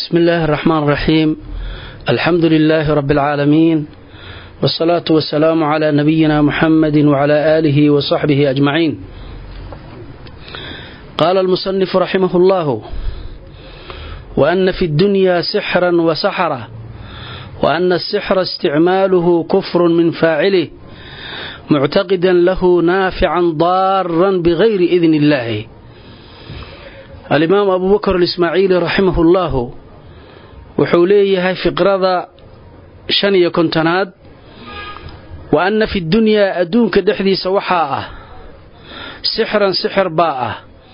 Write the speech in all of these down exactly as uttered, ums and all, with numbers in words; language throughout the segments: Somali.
بسم الله الرحمن الرحيم. الحمد لله رب العالمين، والصلاة والسلام على نبينا محمد وعلى آله وصحبه أجمعين. قال المصنف رحمه الله: وأن في الدنيا سحرا وسحرا، وأن السحر استعماله كفر من فاعله معتقدا له نافعا ضارا بغير إذن الله. الإمام أبو بكر الإسماعيلي رحمه الله وحوليه فقرة شنية كنتناد: وأن في الدنيا أدونك دحديث وحاء سحرا سحر باء،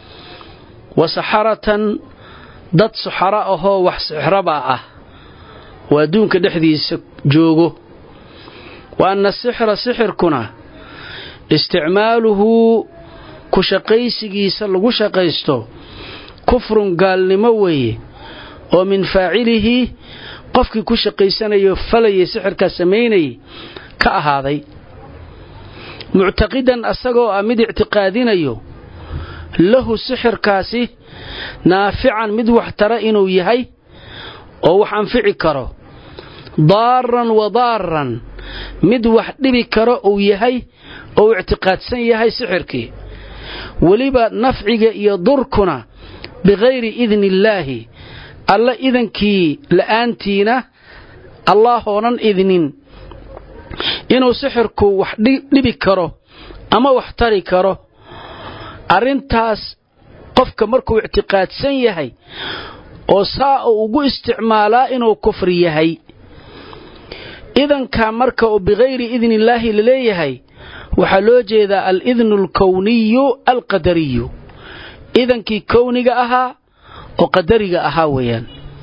وسحرة ضد سحراءه وسحر باء وأدونك دحديث جوغو. وأن السحر سحر كنا استعماله كشقيسي سلغو شقيستو كفر قال لموي ومن فاعله قفك كشقيسان يفلي سحر كسميني كأهاضي معتقدا أساقو أمد اعتقادين أيو له سحر كاسي نافعا مد وحترئنو يهي أو وحنفعي كرو ضارا وضارا mid wax dhibi karo uu yahay oo i'tiqaadsan yahay sixirkii waliba nafciga iyo durkuna bigayri idnillaahi alla idankii la'aantiina allah oonan idnin inuu sixirku wax dhibi karo ama wax tari karo. arintaas qofka markuu i'tiqaadsan yahay oo saa ugu isticmaalaa inuu kufri yahay. إذن كان مركا بغير إذن الله لليهي وحلوجه ذا الإذن الكوني القدري. إذن كي كوني أها وقدري أها ويان.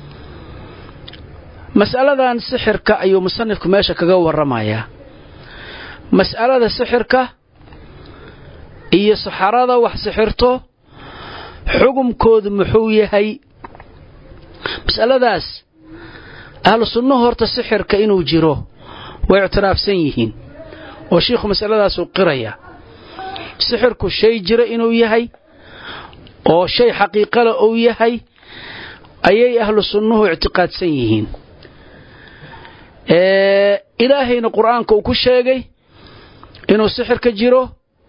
مسألة ذا سحر كأيو مصنف كماشا كقوى الرماية. مسألة ذا سحر كا إيا سحرة ذا وحسحرته حكم كود محويهي. مسألة ذا أهل السنة هورتا السحر كإنو جيروه ويعتراف سنيهين وشيخ مسألة سوقرية السحر كو شيء جرى إنو يهي أو شيء حقيقة أو يهي أي أهل السنة اعتقاد سنيهين. إيه إلهينا القرآن كو كشيغي إنو السحر كجيروه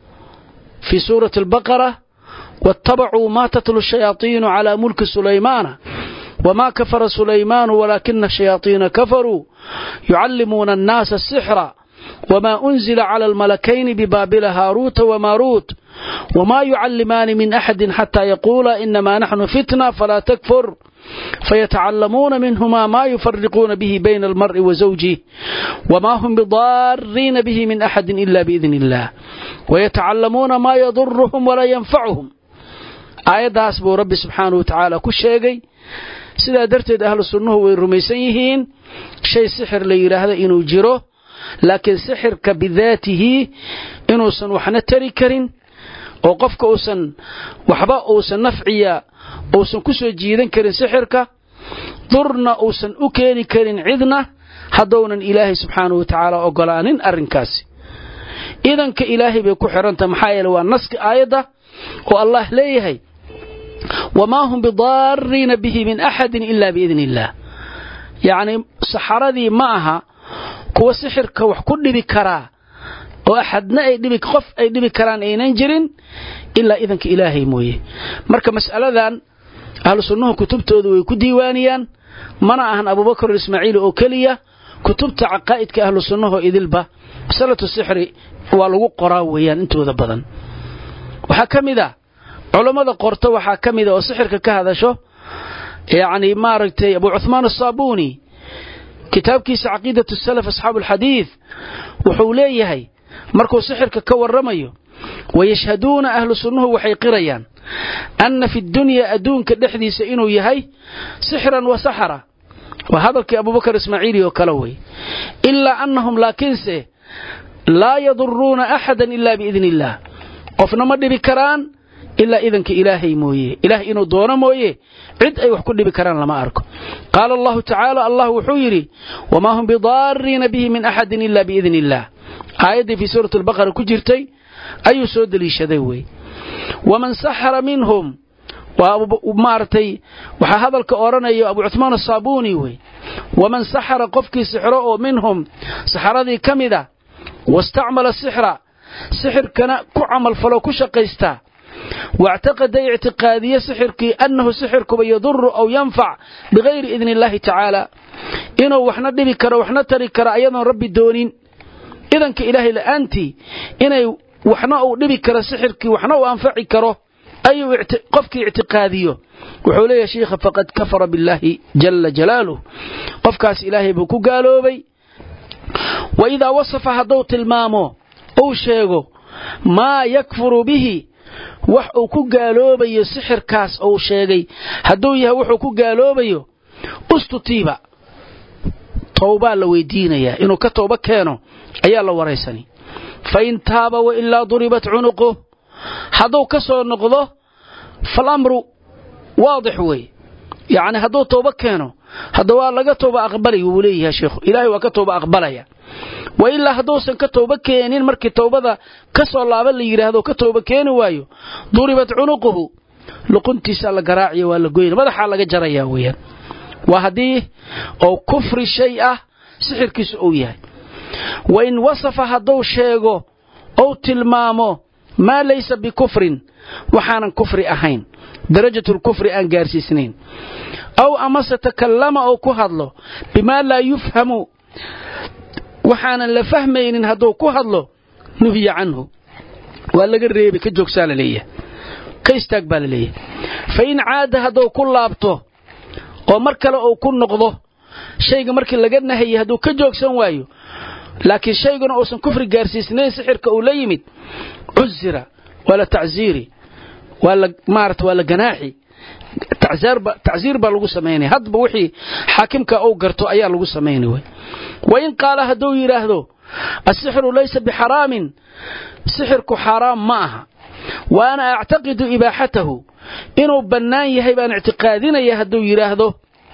في سورة البقرة: واتبعوا ما تتلو الشياطين على ملك سليمان وما كفر سليمان ولكن الشياطين كفروا يعلمون الناس السحر وما أنزل على الملكين ببابل هاروت وماروت وما يعلمان من أحد حتى يقولا إنما نحن فتنة فلا تكفر فيتعلمون منهما ما يفرقون به بين المرء وزوجه وما هم بضارين به من أحد إلا بإذن الله ويتعلمون ما يضرهم ولا ينفعهم. آيات أسبو رب سبحانه وتعالى كل شيء. sidaa darteed ahlu sunnuhu way rumaysan yihiin shay sixir la yiraahdo inuu jiro, laakiin sixirka bidaatihi inuusan waxna tari karin oo qofka uusan waxba uusan nafciya uusan ku soo jiidan karin sixirka, durna uusan u keeni karin cidna hadoonan ilaahay subxaanahu wa ta'ala ogolaanin arrinkaasi. idanka ilaahay bay ku xiranta maxaa yeelay waa naska aayada oo Allah leeyahay: وما هم بضارين به من أحد إلا بإذن الله. يعني سحرذي معها كو سحر كوح كل بكرا وأحدنا أي دبك خف أي دبكران أي ننجرين إلا إذن كإلهي مويه. مركا مسألة ذان أهل سنه كتبته ذوي كديوانيا منعهن أبو بكر الإسماعيلي أوكلية كتبت عقائد كأهل سنه إذلبا مسألة السحر والوق قراويا انتو ذا بدن وحكم ذا علماء قرطة وحاكم إذا وسحرك كهذا شو يعني ما رأيتي أبو عثمان الصابوني كتاب كيس عقيدة السلف أصحاب الحديث وحوليه هي مركو سحرك كور رميه ويشهدون أهل سنه وحيقريان أن في الدنيا أدون كدحدي سئنو يهي سحرا وسحرا. وهذا أبو بكر إسماعيلي وكلوي إلا أنهم لكنسه لا يضرون أحدا إلا بإذن الله. قفنا مد بكران إلا إذن كإلهي مويه إله إنه دون مويه عد أي وحكل بكران لما أركو. قال الله تعالى: الله وحيري وما هم بضارين به من أحد إلا بإذن الله. آية في سورة البقرة كجرتي أي سود لي شذوي. ومن سحر منهم ومارتي وهذا الكوراني أبو عثمان الصابوني وي ومن سحر قفكي سحره منهم سحر ذي كمدة واستعمل السحر سحر كان كعمل فلو كشقيستا واعتقد اعتقادية سحرك أنه سحرك بيضر أو ينفع بغير إذن الله تعالى إنه وحنا دبي كرا وحنا تري كرا أيضا ربي الدونين إذن كإلهي لأنتي إنه وحنا دبي كرا سحرك وحنا أنفعي كرا أي قفك اعتقاديه وحولي يا شيخ فقد كفر بالله جل جلاله قفكاس إلهي بكو قالوا بي وإذا وصف هدوت المامو أو شيغو ما يكفر به وحو كو قالوا بي سحر كاس أو شيغي هدويها وحو كو قالوا بي أستطيبا توبا لويدينيا إنو كتوبا كانوا أيا الله وريساني فإن تاب وإلا ضربت عنقه هدو كسو نقضه فالأمر واضح وي يعني هدو توبا كانوا هدو لغا توبا أقبلي وليه يا شيخ إلهي وكتوبا أقبلي وإلا هدو سن كتوبا كينين مركي توبا كسو الله بلي يري هدو كتوبا كينو وايو ضربت عنقه لقنتي سال قراعي ولا قوين ماذا حال لغا جريا ويا وهديه أو كفر الشيء سحر كسؤوية وإن وصف هدو شيغو أو تلمامو ما ليس بكفر وحانا كفر أهين درجة الكفر أن قارسي سنين أو أمس تكلم أو كهضله بما لا يفهم وحانا لفهمين هدو كهضله نهي عنه وقال قريبي كجوك سال ليه كيستقبل ليه فإن عاد هدو كل أبطه ومركل أو كل نقضه شيء مركل لقدنا هي هدو كجوك سنوايو لكن شيء أوسن كفر قارسي سنين سحر كأوليمت عزر ولا تعزيري ولا مارت ولا جناحي تعزير ب... تعزير بالغو سميني هاد بوحي حاكمك أو قرتو أيا لغو سميني وي. وإن قال هدو يراهدو السحر ليس بحرام سحرك حرام معها وأنا أعتقد إباحته إنه بنان يهيبان اعتقادنا يهدو يراهدو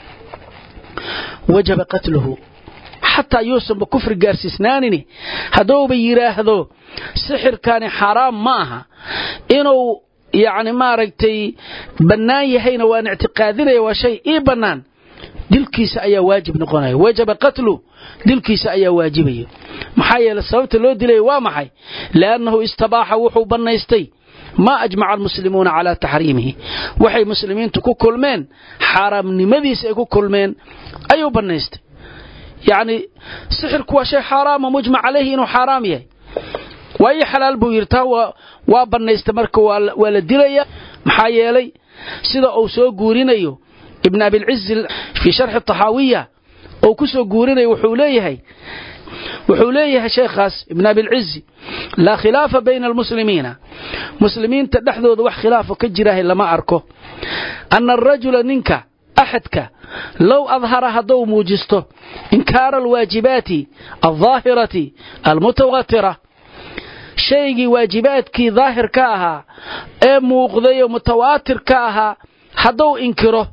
وجب قتله حتى يوسم بكفر قارسي سنانني هدو بيراهدو سحر كان حرام معها إنه يعني ما رأيتي بنان يهين وان اعتقادنا وشيء إيه بنان دلكيس أي واجب نقناي وجب قتله دلكيس أي واجبي محايا للصوت اللي دلي وامحي لأنه استباح وحو بنايستي ما أجمع المسلمون على تحريمه وحي مسلمين تكو كل من حرام نمذيس يكو كل من أيو بنايستي يعني سحر كوا شيء حرام ومجمع عليه إنه حرام يهي وأي حلال بو يرتا وابنaysta marka wala dilaya maxaa yeelay sida uu soo guurinayo ibn abi al-izz fi sharh at-tahawiyya oo ku soo guurinayo wuxuu leeyahay wuxuu leeyahay sheekhaas ibn abi al-izz la khilafa bayna al-muslimiina muslimiinta dhaxdooda wax khilaafo ka jira lama arko anna ar-rajula ninka ahadka law adhara hadu muujisto inkar al-wajibati al-dhahirati al-mutawatirah شيء واجباتك ظاهر كاها اي موقضي ومتواتر كاها هدو انكره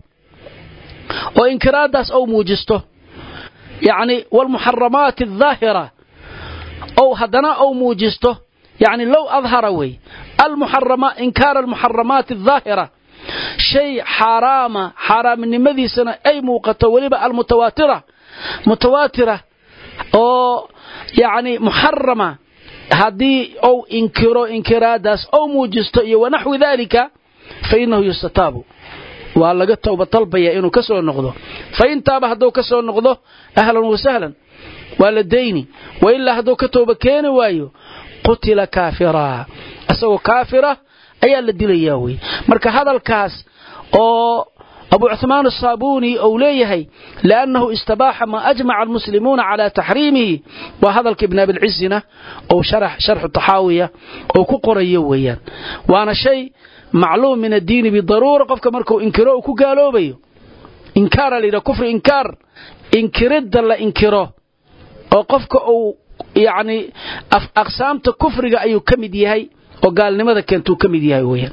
وانكراداس او موجسته يعني والمحرمات الظاهرة او هدنا او موجسته يعني لو اظهروي المحرمات انكار المحرمات الظاهرة شيء حرام حرام النمذي سنة اي موقته ولبا المتواترة متواترة او يعني محرمة هذه أو إنكرو إنكراداس أو موجستو ونحو ذلك فإنه يستتاب وقال لقد توبة طلبية إنه كسر النقضه فإن تاب هدو كسر النقضه أهلا وسهلا والديني وإلا هدو كتوبة كين وايو قتل كافرا أسوه كافرة أي الذي لياوي مركا هذا الكاس أو أبو عثمان الصابوني أوليه لأنه استباح ما أجمع المسلمون على تحريمه وهذا الكبن بالعزنة أو شرح شرح الطحاوية أو كقريويا وأنا شيء معلوم من الدين بالضرورة قفك مركو إنكروه كقالوا بيه إنكار لنا كفر إنكار إنكرد لا إنكروه أو قفك أو يعني أقسامت كفر أيو كمديهي وقال لماذا كنتو كمديهي ويا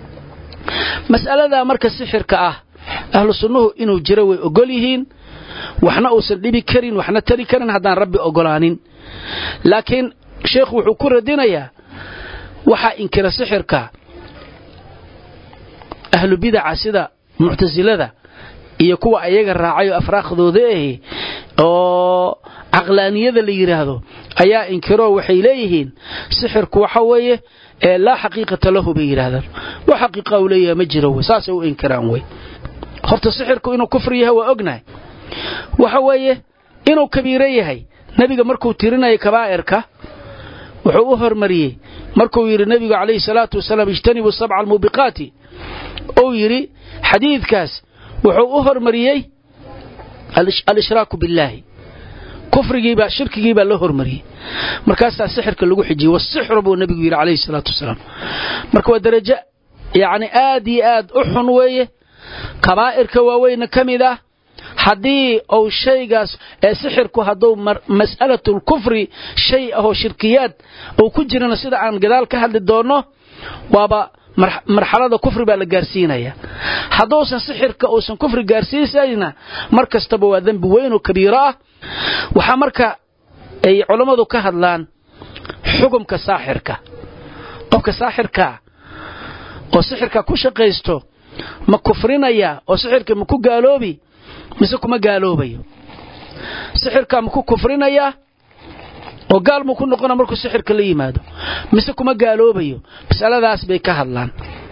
مسألة ذا مركز سحر كأه أهل السنة إنه جروي أقوليهين وإحنا أوصل لي بكرين وإحنا تري كرين هدان ربي أقولانين لكن شيخ وحكور الدنيا وحا إنكر سحر كأه ahlu bid'a sida mu'tazilada iyo kuwa ayaga raacayo afraaqdooda ah oo aqlaaniyada la yiraahdo ayaa inkiro waxay leeyihiin sixirku waxa weeye ee la xaqiiqata lahu bay yiraahdaan wax xaqiiqa u leeyahay ma jiro wasaas oo inkiraan way horta sixirku inuu kufri yahay waa ognahay waxa weeye inuu kabiira yahay nabiga markuu tirinayo kabaa'irka wuxuu u hormariyay markuu yiri nabiga kaleey salaatu wasalaam ijtanibu sab'a almubiqati oo yiri xadiidkaas wuxuu u hormariyay al-ishraaku billahi kufrigiiba shirkigiiba la hormariyay markaas sixirka lagu xijiyay wasixru buu nabigu yiri kaleey salaatu wasalaam marka waa darajo yaani aad iyo aad u xun weeye kabaa'irka waaweyn kamida hadii oo shaygaas ee sixirku haduu mas'alatu kufri shay ah shirkiyad oo ku jirana sida aan gadaal ka hadli doono waaba marxalada kufri baa la gaarsiinaya hadoosan sixirka oo san kufri gaarsiisayna markastaba waa dambi weyn oo kabiira ah waxa marka ay culimadu ka hadlaan xukunka saaxirka qofka saaxirka oo sixirka ku shaqeysto ma kufrinaya oo sixirka ma ku gaaloobi mise kuma gaaloobayo sixirka ma ku kufrinaya oo gaal ma ku noqona markuu sixirka la yimaado mise kuma gaaloobayo misaladaas bay ka hadlaan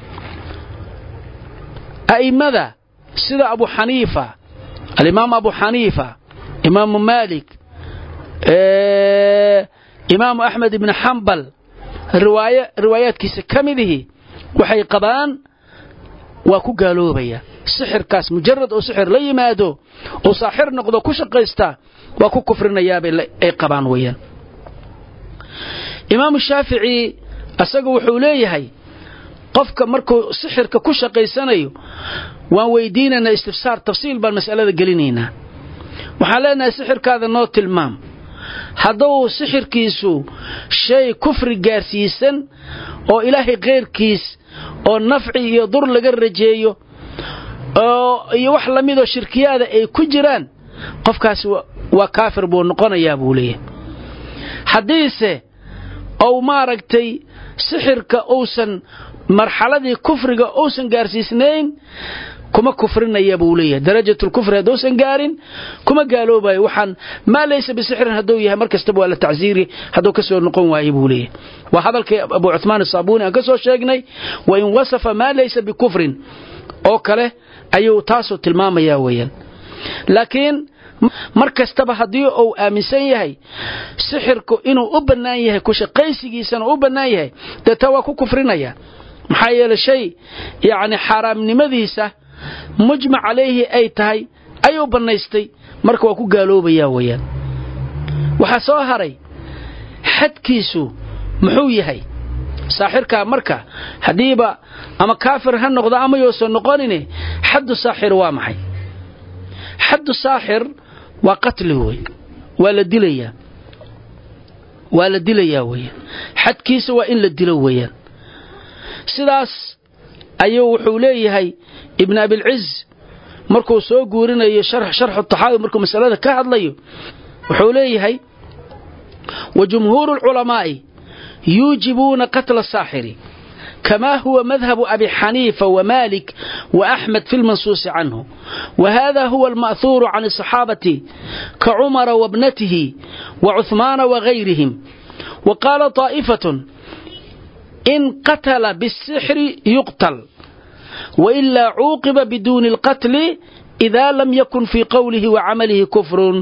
aimada sida Abu Hanifa al-Imam Abu Hanifa Imam Malik ee Imam Ahmad ibn Hanbal riwaaya riwaayadkiisa kamidihi waxay qabaan waa ku gaaloobaya sixirkaas mujarrad oo sixir la yimaado oo saaxir noqdo ku shaqeysta waa ku kufrinaya ay qabaan weeyaan Imam Shafi'i asagu wuxuu leeyahay qofka markuu sixirka ku shaqeysanayo waan weydiinana istifsaar tafsiil bal mas'alada gelinayna waxa leenahay sixirkaada noo tilmaam haduu sixirkiisu shay kufri gaarsiisan oo ilaahay qeyrkiis oo nafci iyo dur laga rajeeyo oo iyo wax lamid oo shirkiyada ay ku jiraan qofkaas waa kaafir buu noqonayaa buu leeyahay hadiise oo maaragtay sixirka uusan marxaladii kufriga uusan gaarsiisnayn kuma kufrinaya buu leeyahay darajatul kufri hadoosan gaarin kuma gaaloobayo waxaan ma laysa bisixrin haduu yahay markastaba waa la tacsiiri haduu ka soo noqon waayo buu leeyahay wa hadalkii Abu Uthman as-Sabuni aan ka soo sheegnay wa in wasafa ma laysa bikufrin oo kale ayuu taaso tilmaamaya weeyaan laakiin markastaba hadii uu aaminsan yahay sixirku inuu u banaan yahay ku shaqaysigiisana u banaan yahay taa waa ku kufrinaya maxaa yeelay shay yaani xaraamnimadiisa mujma calayhi ay tahay ayuu banaystay marka waa ku gaaloobaya weeyaan waxa soo haray xadkiisu muxuu yahay saaxirka marka hadiiba ama kaafir ha noqdo ama yoosan noqonine xad saaxir waa maxay xad saaxir waa qatl way wala dilaya wala dilaya way xadkiisa waa in la dilo weeyaan sidaas ayuu wuxuu leeyahay ibn abi al-izz markuu soo guurinayo sharh sharh at-tahawi markuu mas'alada ka hadlayo wuxuu leeyahay وجمهور العلماء يوجبون قتل الساحر كما هو مذهب أبي حنيفة ومالك وأحمد في المنصوص عنه وهذا هو المأثور عن الصحابة كعمر وابنته وعثمان وغيرهم وقال طائفة إن قتل بالسحر يقتل وإلا عوقب بدون القتل إذا لم يكن في قوله وعمله كفر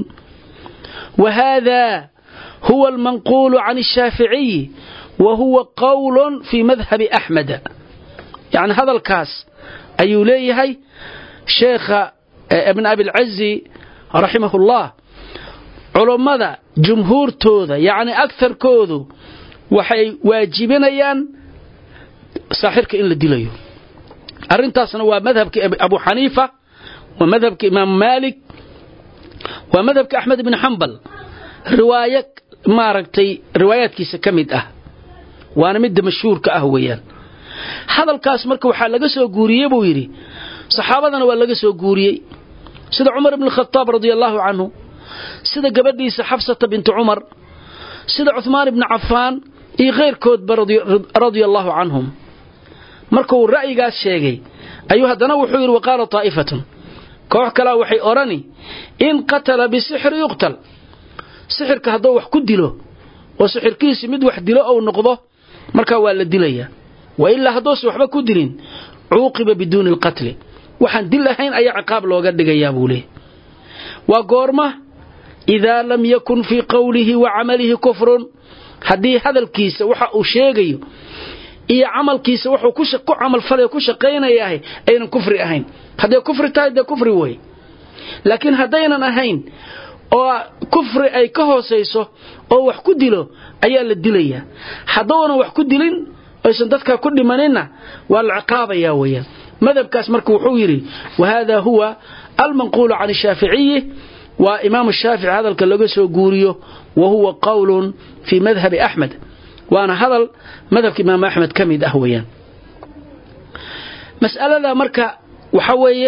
وهذا هو المنقول عن الشافعي وهو قول في مذهب أحمد يعني هذا الكاس أيوليه شيخ ابن أبي العز رحمه الله علماء جمهور توذا يعني أكثر كوذو وحي واجبين ساحرك إن لديليو أرنتاسنا ومذهبك أبو حنيفة ومذهبك إمام مالك ومذهبك أحمد بن حنبل رواية ما رأيتي روايات كيسة كمد أه وانا مد مشهور كأهويان هذا الكاس مركو حال لقسو قوريه بويري صحابتنا ولقسو قوريه سيد عمر بن الخطاب رضي الله عنه سيد قبديس حفصة بنت عمر سيد عثمان بن عفان اي غير كود رضي, رضي الله عنهم مركو الرأي قاس شيغي ayuu haddana wuxuu yidhi waqaala taa'ifatun koox kalaa waxay odhani in qatala bisixri yuqtal sixirka hadduu wax ku dilo oo sixirkiisi mid wax dilo ou noqdo markaa waa la dilayaa wa ilaa hadduusa waxba ku dilin cuuqiba biduuni alqatli waxaan dil ahayn ayaa ciqaab looga dhigayaa buu leeyahy waa goorma idaa lam yakun fii qowlihi wa camalihi kufrun haddii hadalkiisa waxa uu sheegayo iyo camalkiisa wuxuu ku camalfalay ku shaqaynayaa aynan kufri ahayn hadday kufri tahay dee kufri wey laakiin haddaynan ahayn oo kufri ay ka hoosayso oo wax ku dilo ayaa la dilayaa haddoonan wax ku dilin aysan dadka ku dhimaninna waa la ciqaabayaa weeyaan madhabkaas marka wuxuu yidhi wahada huwa almanquulu can shaaficiyi waa imaam shaafici hadalka laga soo guuriyo wahuwa qowlun fii madhabi axmed waana hadal madhabka imaam axmed ka mid ah weeyaan mas'alada marka waxa weeye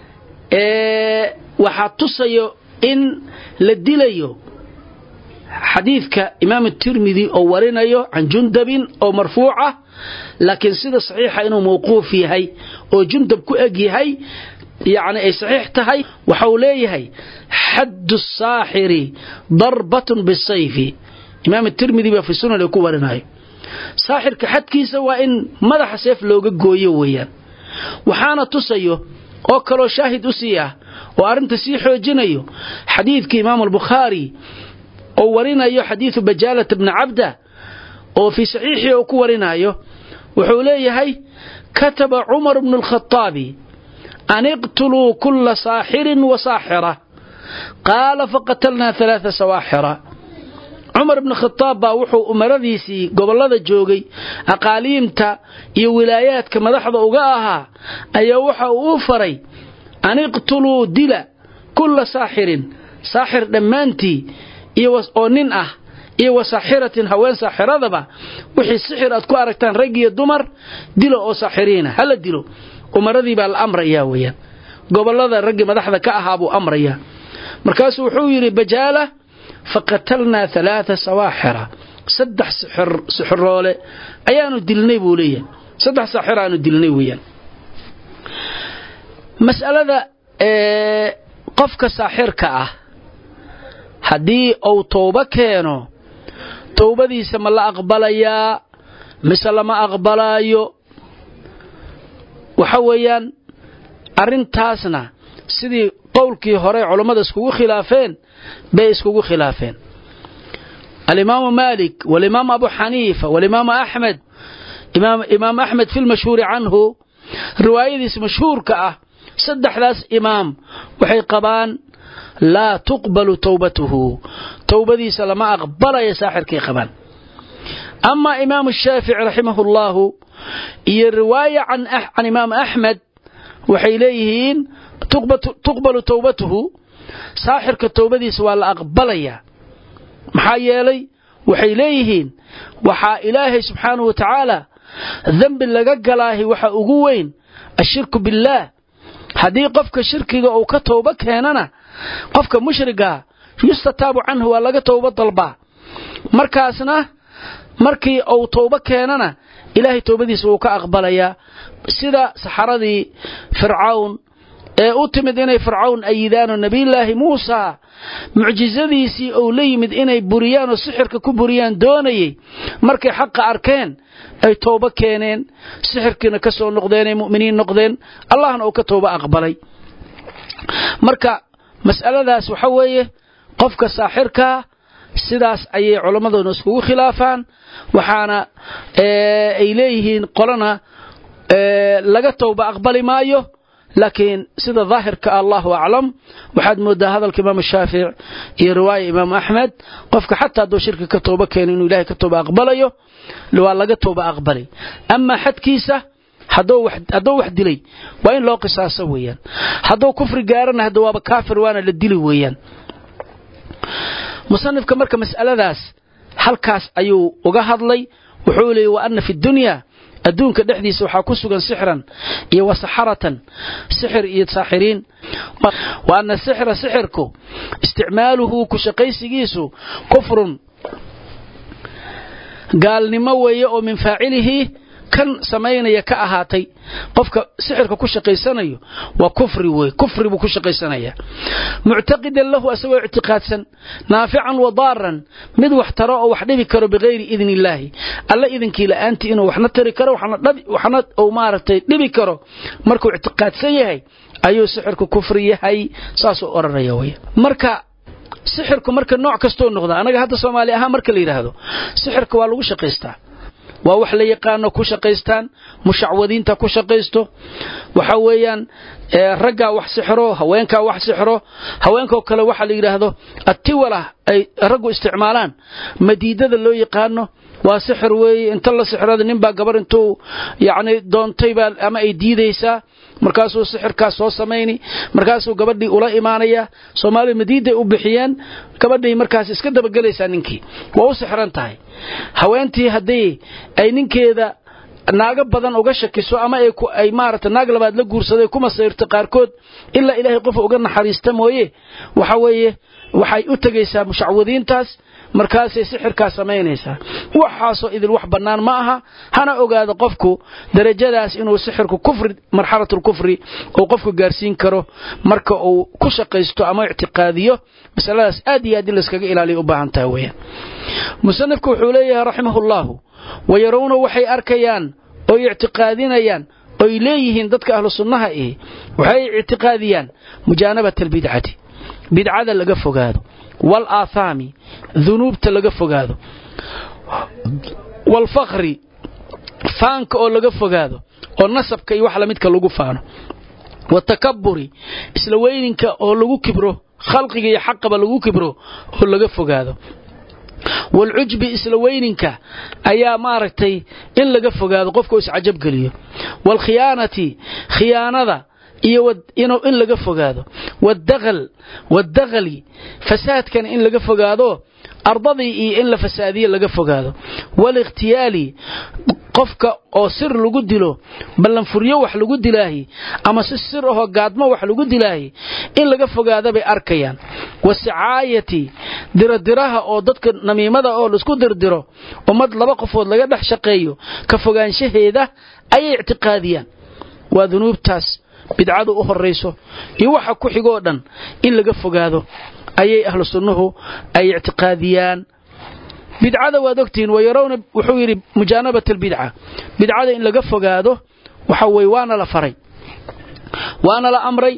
waxaa tusayo in la dilayo xadiidka imaam tirmidhi oo warinayo can jundabin oo marfuuca laakiin sida saxiixa inuu mawquuf yahay oo jundab ku eg yahay يعني أي صحيح تهي وحوليه حد الساحر ضربة بالسيف إمام الترمذي في السنة لكوارناي ساحر كحد كيسا وإن مدح سيف لوغا قويويا وحانا تسيو وكلو شاهد أسياه وأرنت سيحو جنيو حديث كإمام البخاري وورينايو حديث بجالة بن عبده وفي صحيحه وكوارنايو وحوليه كتب عمر بن الخطابي أن اقتلوا كل ساحر وساحرة قال فقتلنا ثلاثة سواحرة عمر بن الخطاب باوحو أمرديسي قبل الله جوغي أقاليمتا يولايات كما دحض أغاها أي وحو أوفري أن اقتلوا دلا كل ساحر ساحر دمانتي يوس أونين أه iyo wasaaxiratin haween saaxiradaba wixii sixir aad ku aragtaan rag iyo dumar dilo oo saaxiriina hala dilo umaradii baa la amraya weeyaan gobolada rag madaxda ka ahaa buu amraya markaas wuxuu yiri bajaala faqatalna thalatha sawahira saddex sixir sixroole ayaanu dilnay buu leeyahay saddex saaxiraanu dilnay weeyaan mas'alada ee qofka saaxirka ah hadii uu tooba keeno toobadiisa ma la aqbalayaa mise lama aqbalaayo waxa weeyaan arintaasna sidii qowlkii hore culimada iskugu khilaafeen bay iskugu khilaafeen al-imam Malik wal-imam Abu Hanifa wal-imam Ahmad imam imam Ahmad fi al-mashhur anhu riwaayadiis mashhuurka ah saddexdaas imam waxay qabaan لا تقبل توبته توبتي سلما أقبل يا ساحر كي قبان أما إمام الشافعي رحمه الله الرواية عن, أح عن إمام أحمد وحيليهين تقبل, تقبل توبته ساحر كتوبتي سوال أقبل يا محايلي وحيليهين وحا إلهي سبحانه وتعالى ذنب لقق الله وحا أقوين الشرك بالله هذه قفك الشرك أو كتوبك هنا qofka mushriga yustataabu anhu waa laga toobad dalba markaasna markii uu tooba keenana ilaahay toobadiisa uu ka aqbalaya sida saxaradii fircawn ee u timid inay fircawn ayidaan nabiyilaahi Muusa mucjizadiisii oo leeyimid inay buriyaan oo sixirka ku buriyaan doonayay markay xaq arkeen ay tooba keeneen sixirkina ka soo noqdeen ay muuminiin noqdeen Allahna uu ka tooba aqbalay marka mas'aladaas waxa weeye qofka saaxirka sidaas ayay culimadu iskugu khilaafaan waxaana ay leeyihiin qolana laga tooba aqbali maayo laakiin sida zaahirka Allahu a'lam waxaad moodaa hadalka Imam Shaafi'i iyo riwaayada Imam Ahmad qofka xataa doo shirka ka tooba keenin inuu Ilaahay ka tooba aqbalayo waa laga tooba aqbalay amma xadkiisa hadoo wax hadoo wax dilay waa in loo qisaaso weeyaan hadoo kufri gaarana hadoo waaba kaafir waana la dili weeyaan musannifka marka mas'aladaas halkaas ayuu uga hadlay wuxuu leeyahay wa anna fi dunya adduunka dhexdiisa waxa ku sugan sixran iyo wasaharatan sixir iyo saaxiriin wa anna sixra sixirku isticmaaluhu ku shaqaysigiisu kufrun gaalnimo weeye oo min faacilihi kan sameynaya ka ahaatay qofka sixirka ku shaqeysanayo waa kufri way kufri buu ku shaqeysanaya mu'taqidan lahu asagoo i'tiqaadsan naafican wa darran mid wax taro oo wax dhibi karo bigeeri idnilaahi alla idinkii la'aantii inuu waxna tari karo waxna dhabi waxna oo maartay dhibi karo markuu i'tiqaadsan yahay ayuu sixirku kufri yahay saas oo oranaya way marka sixirku marka nooc kasto noqdo anaga hadda Soomaali ahaan marka la yiraahdo sixirka waa lagu shaqeystaa waa wax la yaqaan ku shaqeystaan mushacwadiinta ku shaqeysto waxa weeyaan ragga wax sixiro haweenka wax sixiro haweenka kale waxa la yiraahdo atiwala ay raggu isticmaalaan madiidada loo yaqaano waa sixir weey inta la sixirada ninba gabar intuu yaani doontay baa ama ay diidaysaa markaasuu sixirkaas soo sameeyni markaasuu gabadhii ula imaanaya Soomaali madiiday u bixiyeen gabadhii markaas iska daba galaysaa ninkii waa u sixiran tahay haweentii hadii ay ninkeeda naaga badan uga shakiso ama ay ku ay maarata naag labaad la guursaday kuma sayrta qaarkood illa ilaahay qof uga naxariista mooyee waxa weeye waxay u tagaysaa mushacwadiintaas markaas ay sixirka sameynaysaa waxaasoo idil wax banaan ma aha hana ogaado qofku darajadaas inuu sixirku kufri marxalatul kufri oo qofku gaarsiin karo marka uu ku shaqeysto ama i'tiqaadiyo masaladaas aad iyo aad la iskaga ilaaliyo u baahan tahay weeyaan musannifku wuxuu leeyahay rahimahullahu wayarawna waxay arkayaan oo i'tiqaadinayaan oo ileeyihiin dadka ahlu sunnaha ee waxay i'tiqaadiyaan mujaanabatul bid'ati bid'ada laga fogaado wal aathami dhunubta laga fogaado wal fakhri faanka oo laga fogaado oo nasabka iyo wax la midka lagu faano wa takabburi isla weyninka oo lagu kibro khalqiga iyo xaqaba lagu kibro oo laga fogaado wal ujbi isla weyninka ayaa maaragtay in laga fogaado qofka is cajab galiyo wal khiyaanati khiyaanada iyo inuu in laga fogaado wadagal wadagali fasaadkan in laga fogaado ardadii iyo in la fasaadiyo laga fogaado wal ikhtiyali qofka oo sir lagu dilo ballan furiyo wax lagu dilaahi ama si sir ah gaadmo wax lagu dilaahi in laga fogaado bay arkayaan wasi'aayati diradiraha oo dadka namiimada oo la isku dirdiro umad laba qofood laga dhex shaqeeyo ka fogaanshaheeda ay i'tiqaadiyaan waa dunuubtaas bidcadu u horeyso iyo waxa ku xigoo dhan in laga fogaado ayay ahlu sunnuhu ay i'tiqaadiyaan bidcada waa dogtiin wayarawna wuxuu yiri mujaanabatul bid'a bidcada in laga fogaado waxa way waana la faray waana la amray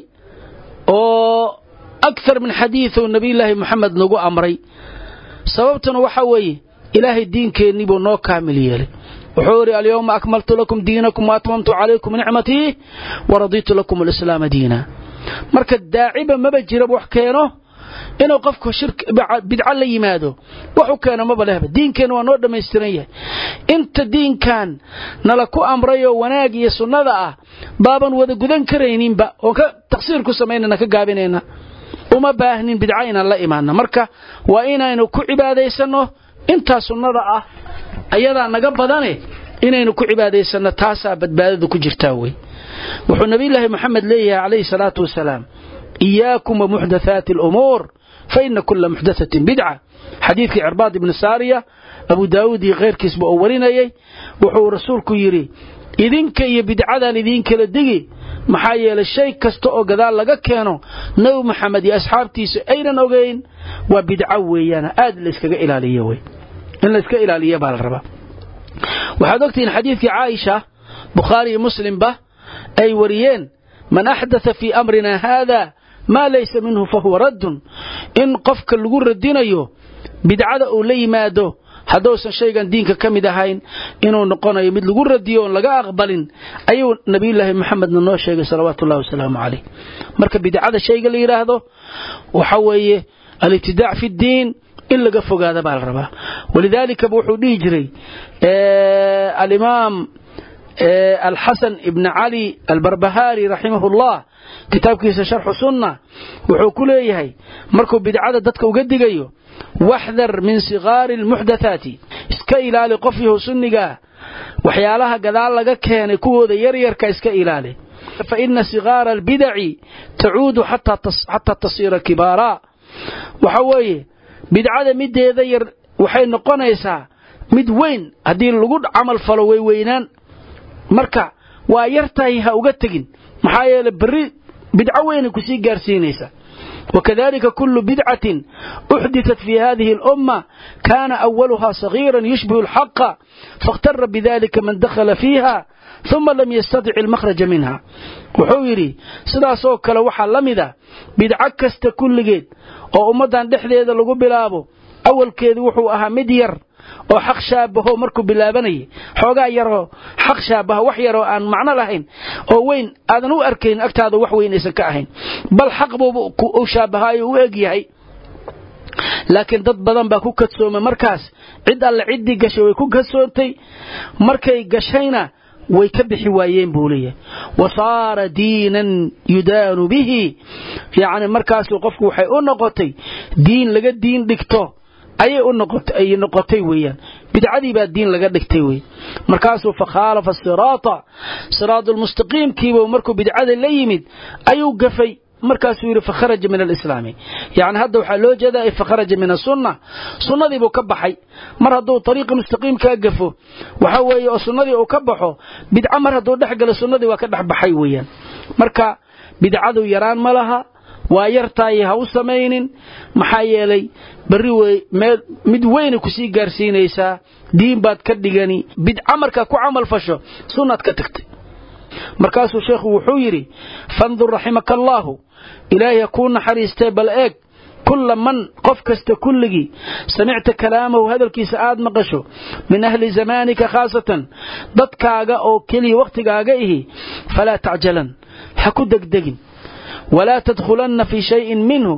oo akthar min hadithu nabi ilaahi muhammad nagu amray sababtuna waxa way ilaahi diinkeeni buu noo kaamil yeelay وحوري اليوم أكملت لكم دينكم وأتممت عليكم نعمتي ورضيت لكم الإسلام دينا مركز داعبا ما بجرب وحكينه إنه قفك شرك بدعا لي ماذا وحكينه ما بلهب دين كان ونور ما يستريه انت دين كان نلكو أمريه وناقي سنة بابا وذا قدن كرينين با وتقصيركم سميننا كقابينينا وما باهنين بدعين الله إيماننا مركز وإنا إنه كو عبادة يسنه انت سنة ayadaa naga badane inaynu ku cibaadeysanno taasa badbaadadu ku jirtaa way wuxuu nabi ilaahi maxamed leeyahay alayhi salatu wasalaam iyaakum muhdathat al-umur fa inna kull muhdathatin bid'a hadithki irbad ibn sariya abu daawud iyo qeyrkiis buu warinayay wuxuu rasuulku yiri idinka iyo bidcadan idinka la digi maxaa yeelay shay kasta oo gadaal laga keeno nabi maxamed iyo asxaabtiisa aynan ogeyn waa bidca weeyana aad la iskaga ilaaliyo way in la iska ilaaliyo baa la rabaa waxaad ogtiin xadiidkii Aisha Bukhari iyo Muslim ba ay wariyeen man ahdatha fi amrina hada ma laysa minhu fa huwa radd in qofka lagu radinayo bidcada oo la yimaado hadoosan shaygan diinka kamid ahayn inuu noqonayo mid lagu radiyo oo laga aqbalin ayuu nabi ilaahi maxamed noo sheegay salawaatu allah wasalaamu alayhi marka bidcada shayga la yiraahdo waxa weeye al-ibtidaa' fi ad-diin in laga fogaado baa la rabaa walidaalika wuxuu dhigi jiray ee al-imam al-Hasan ibn Ali al-Barbahari rahimahullah kitaabkiisa sharh sunnah wuxuu ku leeyahay markuu bidcada dadka uga digayo wahdar min sigaar al-muhdathati iska ilaali qofyo sunniga waxyaalaha gadaal laga keenay kuwooda yar yarka iska ilaali fa inna sigaar al-bid'i ta'uudu hatta hatta tasira kibara waxa weeye bidcada mideeda yar waxay noqonaysaa mid weyn hadii lagu amal falo way weynaan marka waa yartahay ha uga tagin maxaa yeelay bari bidco weyn ku sii gaarsiinaysa وكذلك كل بدعة أحدثت في هذه الأمة كان أولها صغيرا يشبه الحق فاغتر بذلك من دخل فيها ثم لم يستطع المخرج منها وحويري سدا سو كلا waxa lamida bidca kasta kulligeed oo ummadan dhexdeeda lagu bilaabo awalkeedu wuxuu ahaa mid yar oo xaq shaabaho markuu bilaabanay xoogaa yaro xaq shaabaha wax yaro aan macna lahayn oo weyn aadan u arkayn agtaada wax weyn aysan ka ahayn bal xaq buu u shaabahay u eegyahay laakiin dad badan baa ku kadsoomay markaas cid alla cidi gashay way ku kadsoontay markay gashayna way ka bixi waayeen buuliye wasaara diinan yudaanu bihi yaani markaas qofku waxay u noqotay diin laga diin dhigto ayay u noqotay ay noqotay weeyaan bidcadii baa diin laga dhigtay weey markaasuu fakhaalafa siraata siraatul mustaqim kiibo markuu bidcada la yimid ayuu gafay markaasuu yiri fakharaja min al-islaam yaani hadda waxa loo jeedaa fakharaja min as-sunnah sunnadii buu ka baxay mar haduu tariiq mustaqim ka gafo waxa weeye oo sunnadii uu ka baxo bidca mar haduu dhax galo sunnadii waa ka dhax baxay weeyaan marka bidcadu yaraan ma laha waa yartaay ha u sameeynin maxaa yeelay bari way mid weyn ku sii gaarsiinaysa diin baad ka dhigani bidca marka ku amal fasho sunnad ka tagtay markaasuu sheekhu wuxuu yiri fandur rahimakallahu ilaahi yakun xariistay bal eeg كل من قف كست كلغي سمعت كلامه هذا الكيس آد مقشو من أهل زمانك خاصة ضدكاغا أو كلي وقتكاغا إيه فلا تعجلا حكو دقدقين ولا تدخلن في شيء منه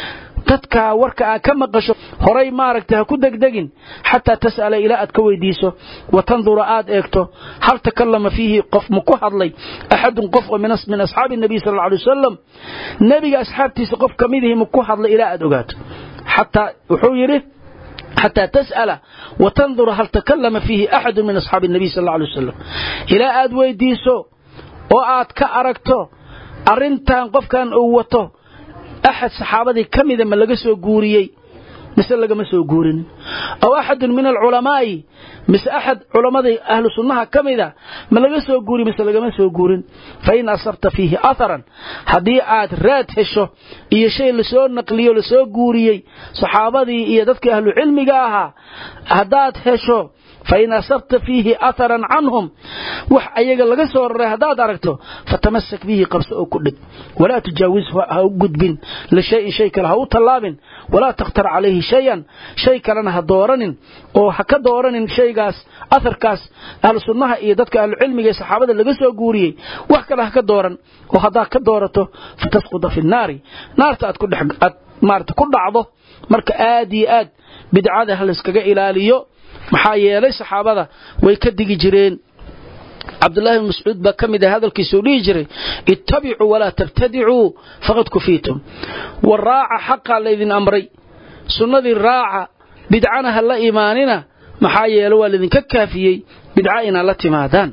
dadka warka ka maqasho horay maaragtay ku degdegin hatta tasala ila aad ka weydiiso wa tanzura aad eegto hal takallama fihi qof muku hadlay ahad qof oo min min asxaabi nabi sallallahu alayhi wasallam nabiga asxaabtiisa qof kamidii muku hadlay ila aad ogaato hatta wuxuu yiri hatta tasala wa tanzura hal takallama fihi ahad min asxaabi nabi sallallahu alayhi wasallam ila aad weydiiso oo aad ka aragto arintan qofkan uu wato أحد صحابتي كمذا ما لقى سو غوريي مثل لقى ما سو غورين أو أحد من العلماء مثل أحد علماء أهل السنة كمذا ما لقى سو غوري مثل لقى ما سو غورين فإن أصبت فيه أثرا هديئات رات هشو إيه شيء لسو نقليه لسو غوريي صحابتي إيه دفك أهل العلم قاها هدات هشو فإن أصبت فيه أثرا عنهم وح أيها لغا سور هداد أركته فتمسك به قبس أو كدك ولا تجاوزه أو قدب لشيء شيء كله أو طلاب ولا تختر عليه شيئا شيء كلنا هدورن أو حكا دورن شيء قاس أثر كاس أهل السنة إيدتك أهل العلم جاي صحابة لغا سو قوري وحكا لها كدورن وهذا كدورته فتسقط في النار نار تأت كل حق مارت كل عضو مرك آدي آد بدعاء هل اسكجا إلاليو maxaa yeelay saxaabada way ka digi jireen Abdullah ibn Mas'ud ba kamid ah hadalkiisu dhigi jiray ittabi'u wala tabtadi'u faqad kufitum waraa'a haqa leedin amray sunnadii raa'a bid'ana hal iimaanina maxaa yeelay waa leedin ka kaafiyay bid'a ina la timaadaan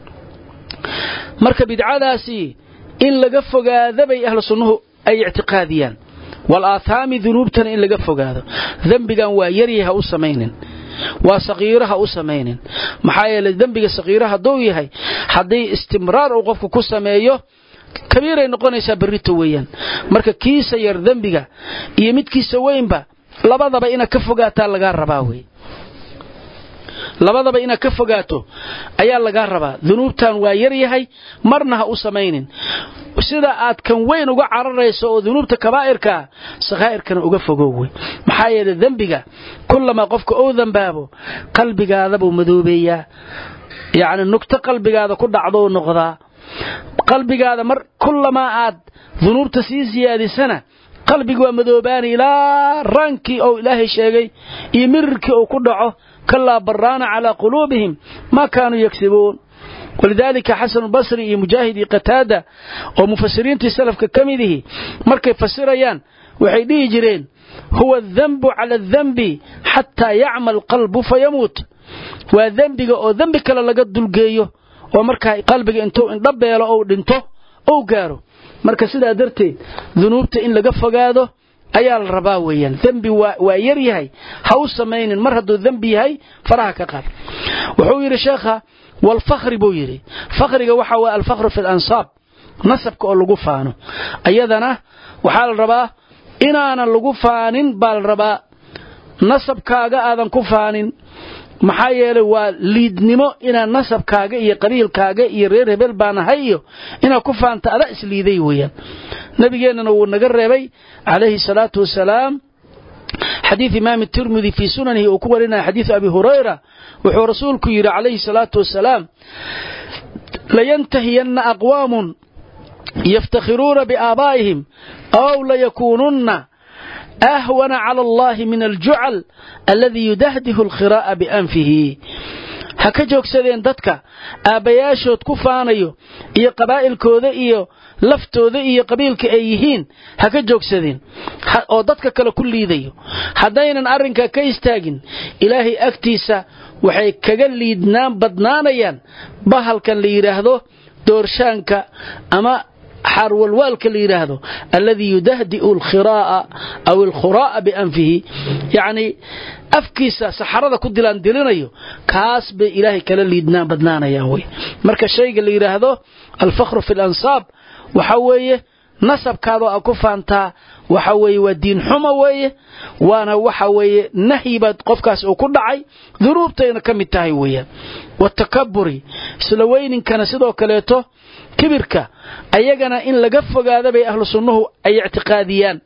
marka bid'adaasi in laga fogaado bay ahlu sunnuhu ay i'tiqaadiyaan wal aathami dhunubtan in laga fogaado dambigan waa yariyaha u sameeynin وصغيرها أسمين محايا الذنب صغيرها دويها حدي استمرار وقفك كسميه كبيرة نقونيسا بريتويا مركا كيسا ير ذنبك يمد كيسا وينبا لبضا إنا كفقاتا لغا رباوي لبضا إنا كفقاتو أيا لغا ربا ذنوبتان ويريهي مرنها أسمين sida aad kan weyn uga cararayso oo dunuubta kabaa'irka saxaa'irkana uga fogooway maxaa yeelay dambiga kullama qofka oo dambaabo qalbigaada buu madoobeeyaa yaani nugta qalbigaada ku dhacdo noqda qalbigaada mar kullama aad dunuubta sii ziyaadisana qalbigu waa madoobaan ilaa ranki oo ilaahay sheegay iyo mirki oo ku dhaco kala barana ala qulubihim ma kaanu yaksibuun ولذلك حسن البصري مجاهد قتادة ومفسرين السلف ككمده مركي فسريان وحيدي جرين هو الذنب على الذنب حتى يعمل قلب فيموت وذنبك أو ذنبك للقد القيه ومركي قلبك انتو انضب يلا أو دنتو أو قارو مركي سيدا درتي ذنوبت إن لقف قاده أيال رباويا ذنبي ويريهي هاو سمين مرهدو ذنبي هاي فراها كقال وحوير شيخها والفخر بويري فخرك وحوى الفخر في الأنصاب نسبك أو لقفانه أيضنا وحال الربا إنا أنا لقفان بالربا نسبك آذن كفان maxaa yeelay waa liidnimo ina nasabkaaga iyo qabiilkaaga iyo reer hebel baan hayo ina ku faanta ada isliiday weeyaan nabigeena uu naga reebay alayhi salatu wasalaam حديث إمام الترمذي في سننه وكورنا حديث أبي هريرة وحو رسولك يرى عليه الصلاة والسلام لينتهين أقوام يفتخرون بآبائهم أو ليكونن أهون على الله من الجعل الذي يدهده الخراء بأنفه haka joogsadeen dadka aabayaashood ku faanayo iyo qabaa'ilkooda iyo laftooda iyo qabiilka ay yihiin haka joogsadeen oo dadka kale ku liidayo hadaynan arinka ka istaagin ilaahay agtiisa waxay kaga liidnaan badnaanayaan bahalkan la yiraahdo doorshaanka ama حارولوالك اللي يراهدو الذي يدهدئ الخراء أو الخراء بأنفه يعني أفكيسا سحرada ku dilaan dilinayo kaas bay ilaahay kala liidnaa badnaanaya way marka shayga la yiraahdo al-fakhr fi al-ansab waxa weeye nasabkaado ku faantaa waxa weeye waa diin xumo weeye waana waxa weeye nahibad qofkaas oo ku dhacay duruubtayna kamid tahay weeyaan wa takabburi isla weyninkana sidoo kaleeto كبرك أيجنا إن لجف هذا بي أهل سنه أي اعتقاديان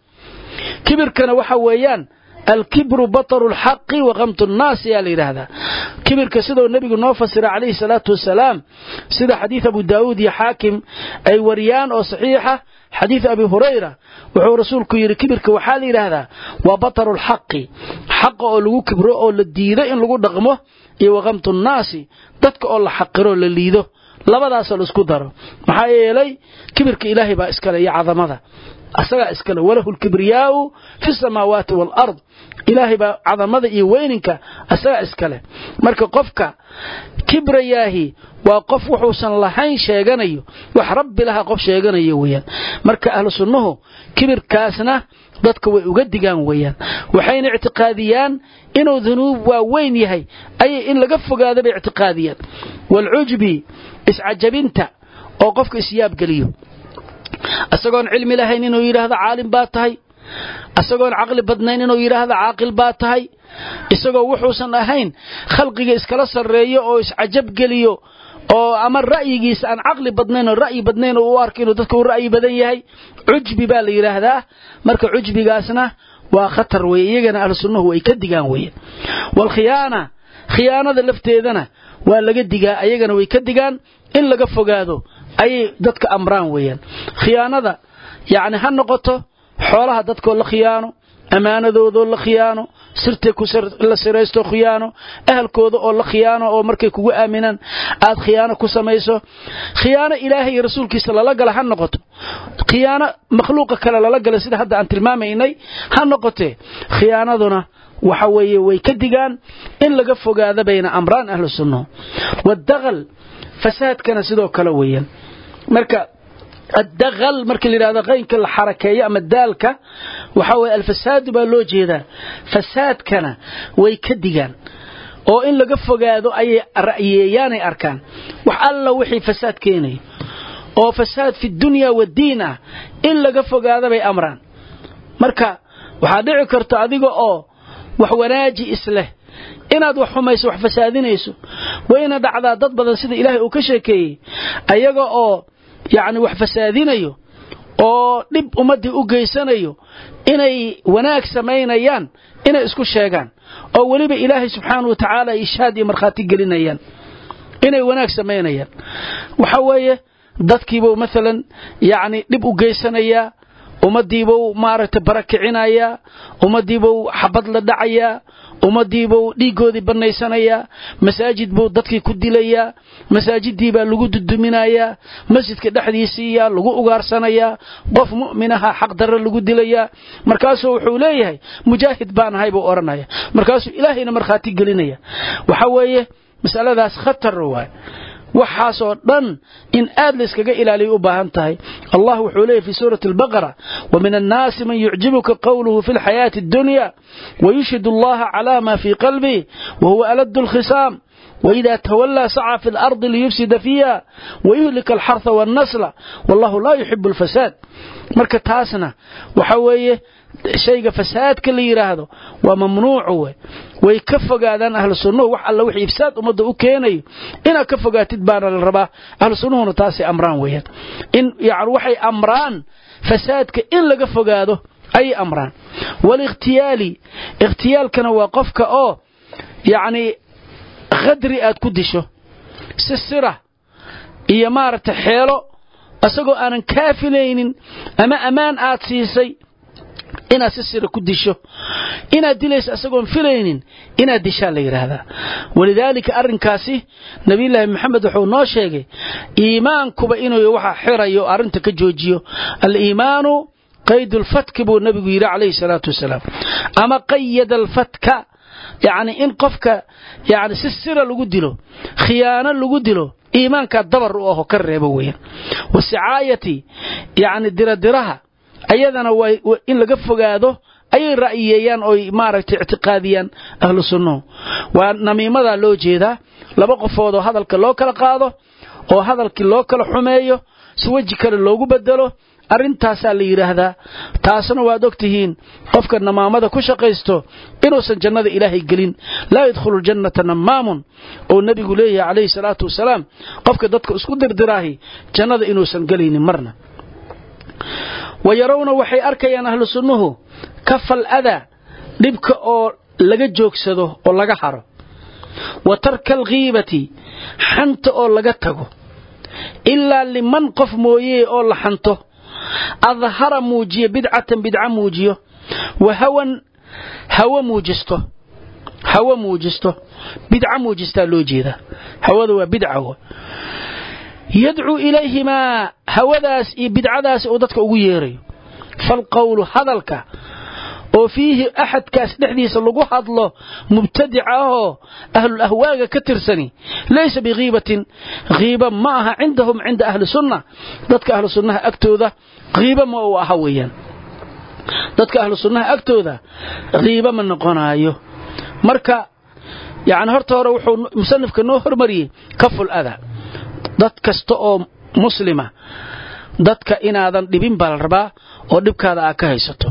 كبركنا وحويان الكبر بطر الحق وغمط الناس يا لي هذا كبرك سيده النبي نوفسر عليه الصلاة والسلام سيده حديث أبو داود يا حاكم أي وريان أو صحيحة حديث أبي هريرة وحو رسولك يري كبرك وحالي هذا وبطر الحق حق أو لغو كبر أو للدينة إن لغو دغمه وغمط الناس ددك أو لحقره لليده labadaas la isku daro maxaa yeelay kibirka ilaahay baa iskale iyo cadamada asaga iskale walahu kibriyaa fi samaawaati wal ard ilaahay baa cadamada iyo weyninka asaga iskale marka qofka kibriyaahi waa qof wuxuusan lahayn sheeganayo wax rabbi laha qof sheeganayo weeyaan marka ahlu sunnuhu kibirkaasna dadka way uga digaan weeyaan waxayna i'tiqaadiyaan inuu dhunuub waa weyn yahay ay in laga fogaado bay i'tiqaadiyaan wal ujbi iscajabinta oo qofka isyaab galiyo asagoon cilmi lahayn inuu yiraahdo caalim baa tahay asagoon aqli badnayn inuu yiraahdo aaqil baa tahay isagoo wuxuusan ahayn khalqiga iskala sareeyo oo iscajab galiyo oo ama ra'yigiisa aan aqli badnayn oo ra'yi badnayn oo arko inuu dadku ra'yi badan yahay ujbi baa la yiraahdaa marka ujbigaasna waa khatar weey iyagana ahlu sunnuhu way ka digaan weey wal khiyaana khiyaanada lafteedana waa laga digaa ayagana way ka digaan in laga fogaado ay dadka amraan weeyaan khiyaanada yaani ha noqoto xoolaha dadka la khiyaano amaanadooda la khiyaano sirte ku sir la siraysto khiyaano ahalkooda oo la khiyaano oo markay kugu aaminaan aad khiyaano ku sameeyso khiyaano ilaahay iyo rasuulkiisa la gala ha noqoto khiyaano makhluuqa kale la gala sida hadda aan tilmaamaynay ha noqotee khiyaanaduna waxa weeye way ka digaan in laga fogaado bayna amraan ahlu sunnah wadagal fasaadkana sidoo kale weeyaan marka الدغل markii la yiraahdo qaynka la xarakeeyo ama daalka waxa way alfasaad baa loo jeedaa fasaadkana way ka digaan oo in laga fogaado ay ra'yiyaan ay arkaan wax alla wixii fasaad keenay oo fasaad fi dunya wa diina in laga fogaado bay amraan marka waxa dhici karto adiga oo wax wanaaji isleh inaad wax xumayso wax fasaadinayso wayna dhacdaa dad badan sida ilaahay uu ka sheekeeyay ayaga oo يعني wax fasaadinayo oo dib ummadii u geysanayo inay wanaag sameeyaan inay isku sheegaan oo waliba ilaahay subhanahu wa ta'ala ishaad iyo marxaati gelinayaan inay wanaag sameeyaan waxa weeye dadkiiba midalan yani dib u geysanaya umadiiba maaragtay barakicinaya umadiiba xabad la dhacaya umadiiba dhiigoodii banaysanaya masaajid buu dadkii ku dilaya masaajidii baa lagu duduminaya masjidka dhaxdiisa lagu ugaarsanaya qof mu'minaha xaq darro lagu dilaya markaas wuxuu leeyahay mujaahid baan ahay buu oranaya markaas ilaahayna marxaati gelinaya waxa weeye mas'aladaas khatar waay waxaasoo dhan in aad la iskaga ilaaliyo u baahan tahay Allah wuxuu leeyahay fi suurati al-baqara wa min an-nas man yu'jibuka qawluhu fi al-hayati ad-dunya wa yushhidu Allah ala ma fi qalbi wa huwa alad al-khisam وإذا تولى سعى في الأرض ليفسد فيها ويهلك الحرث والنسل والله لا يحب الفساد marka taasna waxa weeye shayga fasaadka la yiraahdo waa mamnuuc way ka fogaadaan ahlu sunnuhu wax alla wixii ifsaad umada u keenayo ina ka fogaatid baana la rabaa ahlu sunnuhuna taasi amraan weeyaan in yaani waxay amraan fasaadka in laga fogaado ay amraan wal ikhtiyali ikhtiyalkana waa qofka oo yaani qadri aad ku disho sisira iyo maarta xeelo asagoo aanan kaafilaynin ama amaan aad siisay inaad si sira ku disho inaad dilayso asagoon filaynin inaad dishaa la yiraahdaa walidaalika arrinkaasi nabiyullaahi maxamed wuxuu noo sheegay iimaankuba inuu waxa xirayo arrinta ka joojiyo al-iimaanu qayd al-fatk buu nabigu yiri calayhi salaatu wasalaam ama qayyad al-fatka yani in qofka yani si sira lagu dilo khiyaano lagu dilo iimaanka dabar u ah ka reebo weeyaan wasi'aayati yani diradiraha ayadana way in laga fogaado ay ra'yiyaan oo maaragtay i'tiqaadiyaan ahlu sunnah waa namiimada loo jeeda laba qofood oo hadalka loo kala qaado oo hadalkii loo kala xumeeyo si waji kale loogu bedelo arintaas la yiraahdaa taasna waad ogtihiin qofka namaamada ku shaqeysto inuusan jannada ilaahay gelin la yadkhulu jannata namaamun oo nabigu leeyahay calayhi salaatu wasalaam qofka dadka isku dirdiraahi jannada inuusan gelin marna ويرون وحي أركيان أهل سنه كف الأذى لبك أو لغا جوكسده أو لغا حرو وترك الغيبة حنت أو لغا تغو إلا لمن قف مويه أو لحنته أظهر موجيه بدعة بدعة موجيه وهوى هوى موجسته هوى موجسته بدعة موجسته لوجيده هوى ذو بدعة يدعو إليهما هوداس بدعداس او dadka ugu yeeray fal qawlu hadalka oo fihi ahad kaas dhexdiisa lagu hadlo mubtadicaho ahlu ahwaaga ka tirsani laysa bighibatin ghiba maaha عندهم عند اهل السنه dadka ahlu sunnaha agtooda ghiba ma oo aha weeyaan dadka ahlu sunnaha agtooda ghiba ma noqonayo marka yaani horta hore wuxuu musannifka noo hormariyay kaful adha dad kasta oo muslima dadka inaadan dhibin bal rabaa oo dhibkaada aad ka haysato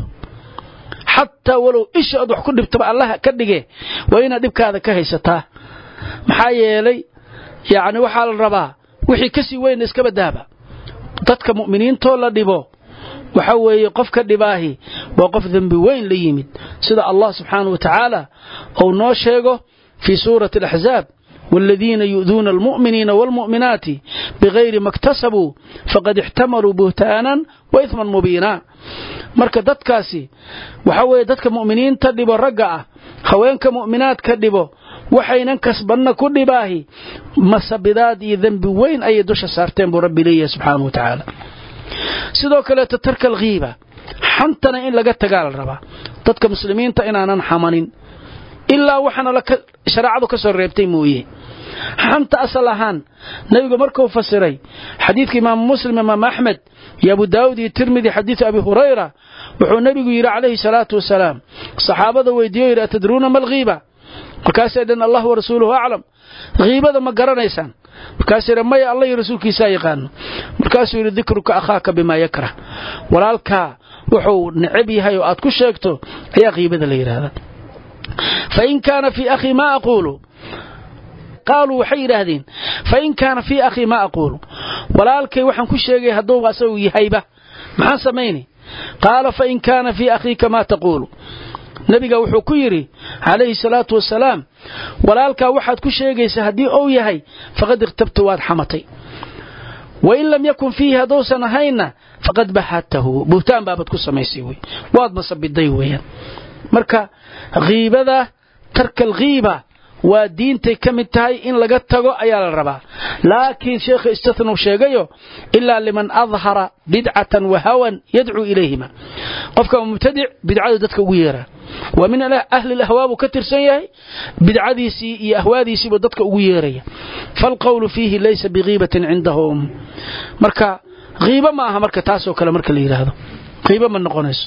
hatta walow isha aad wax ku dhibtaba Allah ka dhige waa inaad dhibkaada ka haysataa maxaa yeelay yaani waxa la rabaa wixii ka sii weyn iska badaaba dadka mu'miniinto la dhibo waxa weeye qofka dhibaahi waa qof dambi weyn la yimid sida Allah subhanahu wa ta'ala oo noo sheego fi suurati al-ahzab والذين يؤذون المؤمنين والمؤمنات بغير ما اكتسبوا فقد احتملوا بهتانا وإثما مبينا marka dadkaasi waxa weeye dadka muuminiinta dhibo raga ah haweenka mu'minaad ka dhibo waxaynan kasbanna ku dhibaahi masabidaad iyo dambi weyn ay dusha saarteen buu rabbi leeyahay subhanahu wa ta'ala sidoo kale tarka al-ghiba xantana in laga tagaal raba dadka muslimiinta inaanan xamanin illa waxana la shariicadu ka soo reebtay mooyee xanta asalahan nabiga markuu fasiray xadiidka imaam muslim imaam ahmed iyo abu daawud iyo tirmidhi xadiis abi hurayra wuxuu nabigu yiri calayhi salaatu wasalaam saxaabada weydiiyay atadruuna mal ghiba markaas ay dhan allah wa rasuuluhu a'lam ghiibada ma garanaysan markaas ay ma allah iyo rasuulkiisa yaqaan markaas uu yiri dhikruka akhaaka bima yakrah walaalka wuxuu necab yahay oo aad ku sheegto ayaa ghiibada la yiraahdaa فإن كان في أخي ما أقول قالوا وحي راهدين فإن كان في أخي ما أقول ولالكي وحن كشيغي هدوغ أسوي هيبة محان سميني قال فإن كان في أخيك ما تقول نبي وحو كيري عليه الصلاة والسلام ولالك وحد كشيغي سهدي أو يهي فقد اغتبت واد حمتي وإن لم يكن فيه هدوسا نهينا فقد بحته بهتان بابد كسميسيوي واد مصب الديوية marka ghiibada tarka al-ghiba waa diintay kamid tahay in laga tago ayaa la rabaa laakiin sheekh istathnuu sheegayo illa liman adhara bid'atan wa hawan yad'u ilayhima qofka mubtadi' bid'adu dadka ugu yeera wa min ahli al-ahwaab ka tirsan yahay bid'adiisi iyo ahwaadiisi buu dadka ugu yeeraya fal qawlu fihi laysa bighibatin indahum marka ghiiba ma aha marka taas oo kale marka la yiraahdo ghiiba ma noqonayso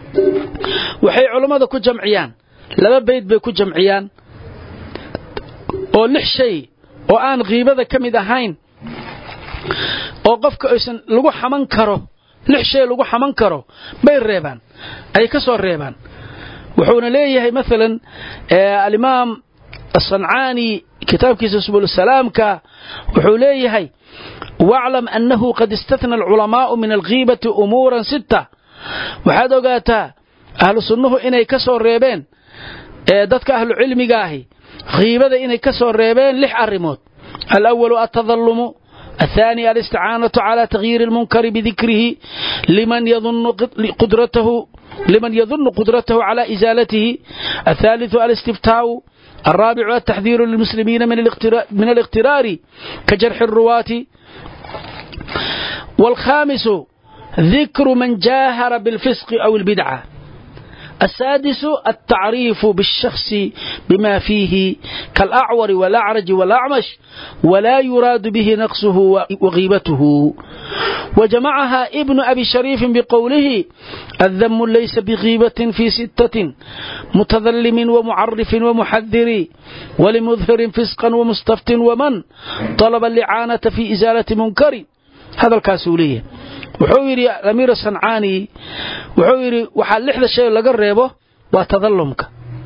waxay culimada ku jamciyaan laba bayd bay ku jamciyaan oo lix shay oo aan qiibada kamid ahayn oo qofka aysan lagu xaman karo lix shay lagu xaman karo bay reebaan ay ka soo reebaan wuxuuna leeyahay مثلا al-imam as-San'ani kitabkiisa subul salaamka wuxuu leeyahay wa'lam annahu qad istathna al-ulama min al-ghibati umuran sitta waxaad ogaataa ahlu sunnuhu inay ka soo reebeen ee dadka ahlu cilmiga ahi qiibada inay ka soo reebeen lix arimood al-awwal at-tadhallumu الثاني الاستعانة على تغيير المنكر بذكره لمن يظن قدرته لمن يظن قدرته على إزالته الثالث الاستفتاء الرابع التحذير للمسلمين من الاغترار, من الاغترار كجرح الرواة والخامس ذكر من جاهر بالفسق أو البدعة السادس التعريف بالشخص بما فيه كالأعور والأعرج والأعمش ولا يراد به نقصه وغيبته وجمعها ابن أبي شريف بقوله الذم ليس بغيبة في ستة متظلم ومعرف ومحذر ولمظهر فسقا ومستفت ومن طلب اللعانة في إزالة منكر هذا الكاسولية wuxuu yiri Amir San'ani wuxuu yiri waxa lixda shay laga reebo waa tadallumka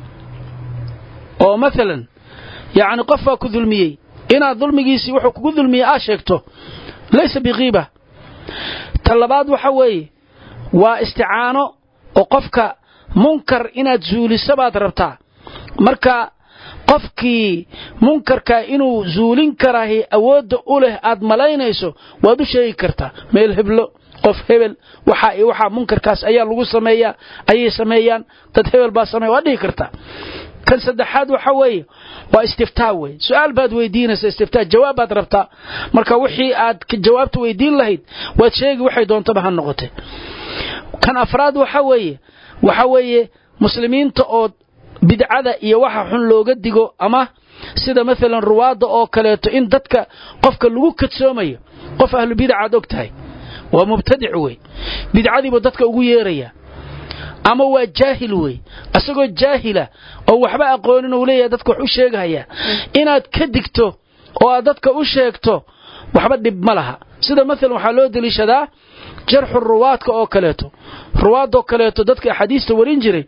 oo mesela yaani qofka ku dulmiyay ina dulmigiisi wuxuu ku dulmiyay aa sheegto laysa biqiiba talabaad waxa weey waa isticaano oo qofka munkar inaad zuuliso baad rabtaa marka qofkii munkarka inuu zuulin karaahi awood u leh aad malaynayso waad u sheegi kartaa meel heblo qof hebel waxa ay waxa munkarkaas ayaa lagu sameeyaa ayay sameeyaan dad hebel baa sameeyo waa dhigi kartaa kan saddexaad waxa weey waa istiftaa weey su'aal baad weydiinaysaa istiftaa jawaab baad rabtaa marka wixii aad ka jawaabta weydiin lahayd waad sheegi waxay doontaba ha noqotay kan afraad waxa weey waxa weey muslimiinta oo bidcada iyo waxa xun looga digo ama sida mesela ruwaada oo kaleeto in dadka qofka lagu kadsoomayo qof ahlu bidcad ogtahay waa mubtadic weey bidcadiiba dadka ugu yeeraya ama waa jaahil weey asagoo jaahila oo waxba aqoonin uu leeyahay dadka wax u sheegaya inaad ka digto oo aad dadka u sheegto waxba dib ma laha sida mesela waxa loo dilishadaa jarxu ruwaadka oo kaleeto ruwaado kaleeto dadka xadiista warin jiray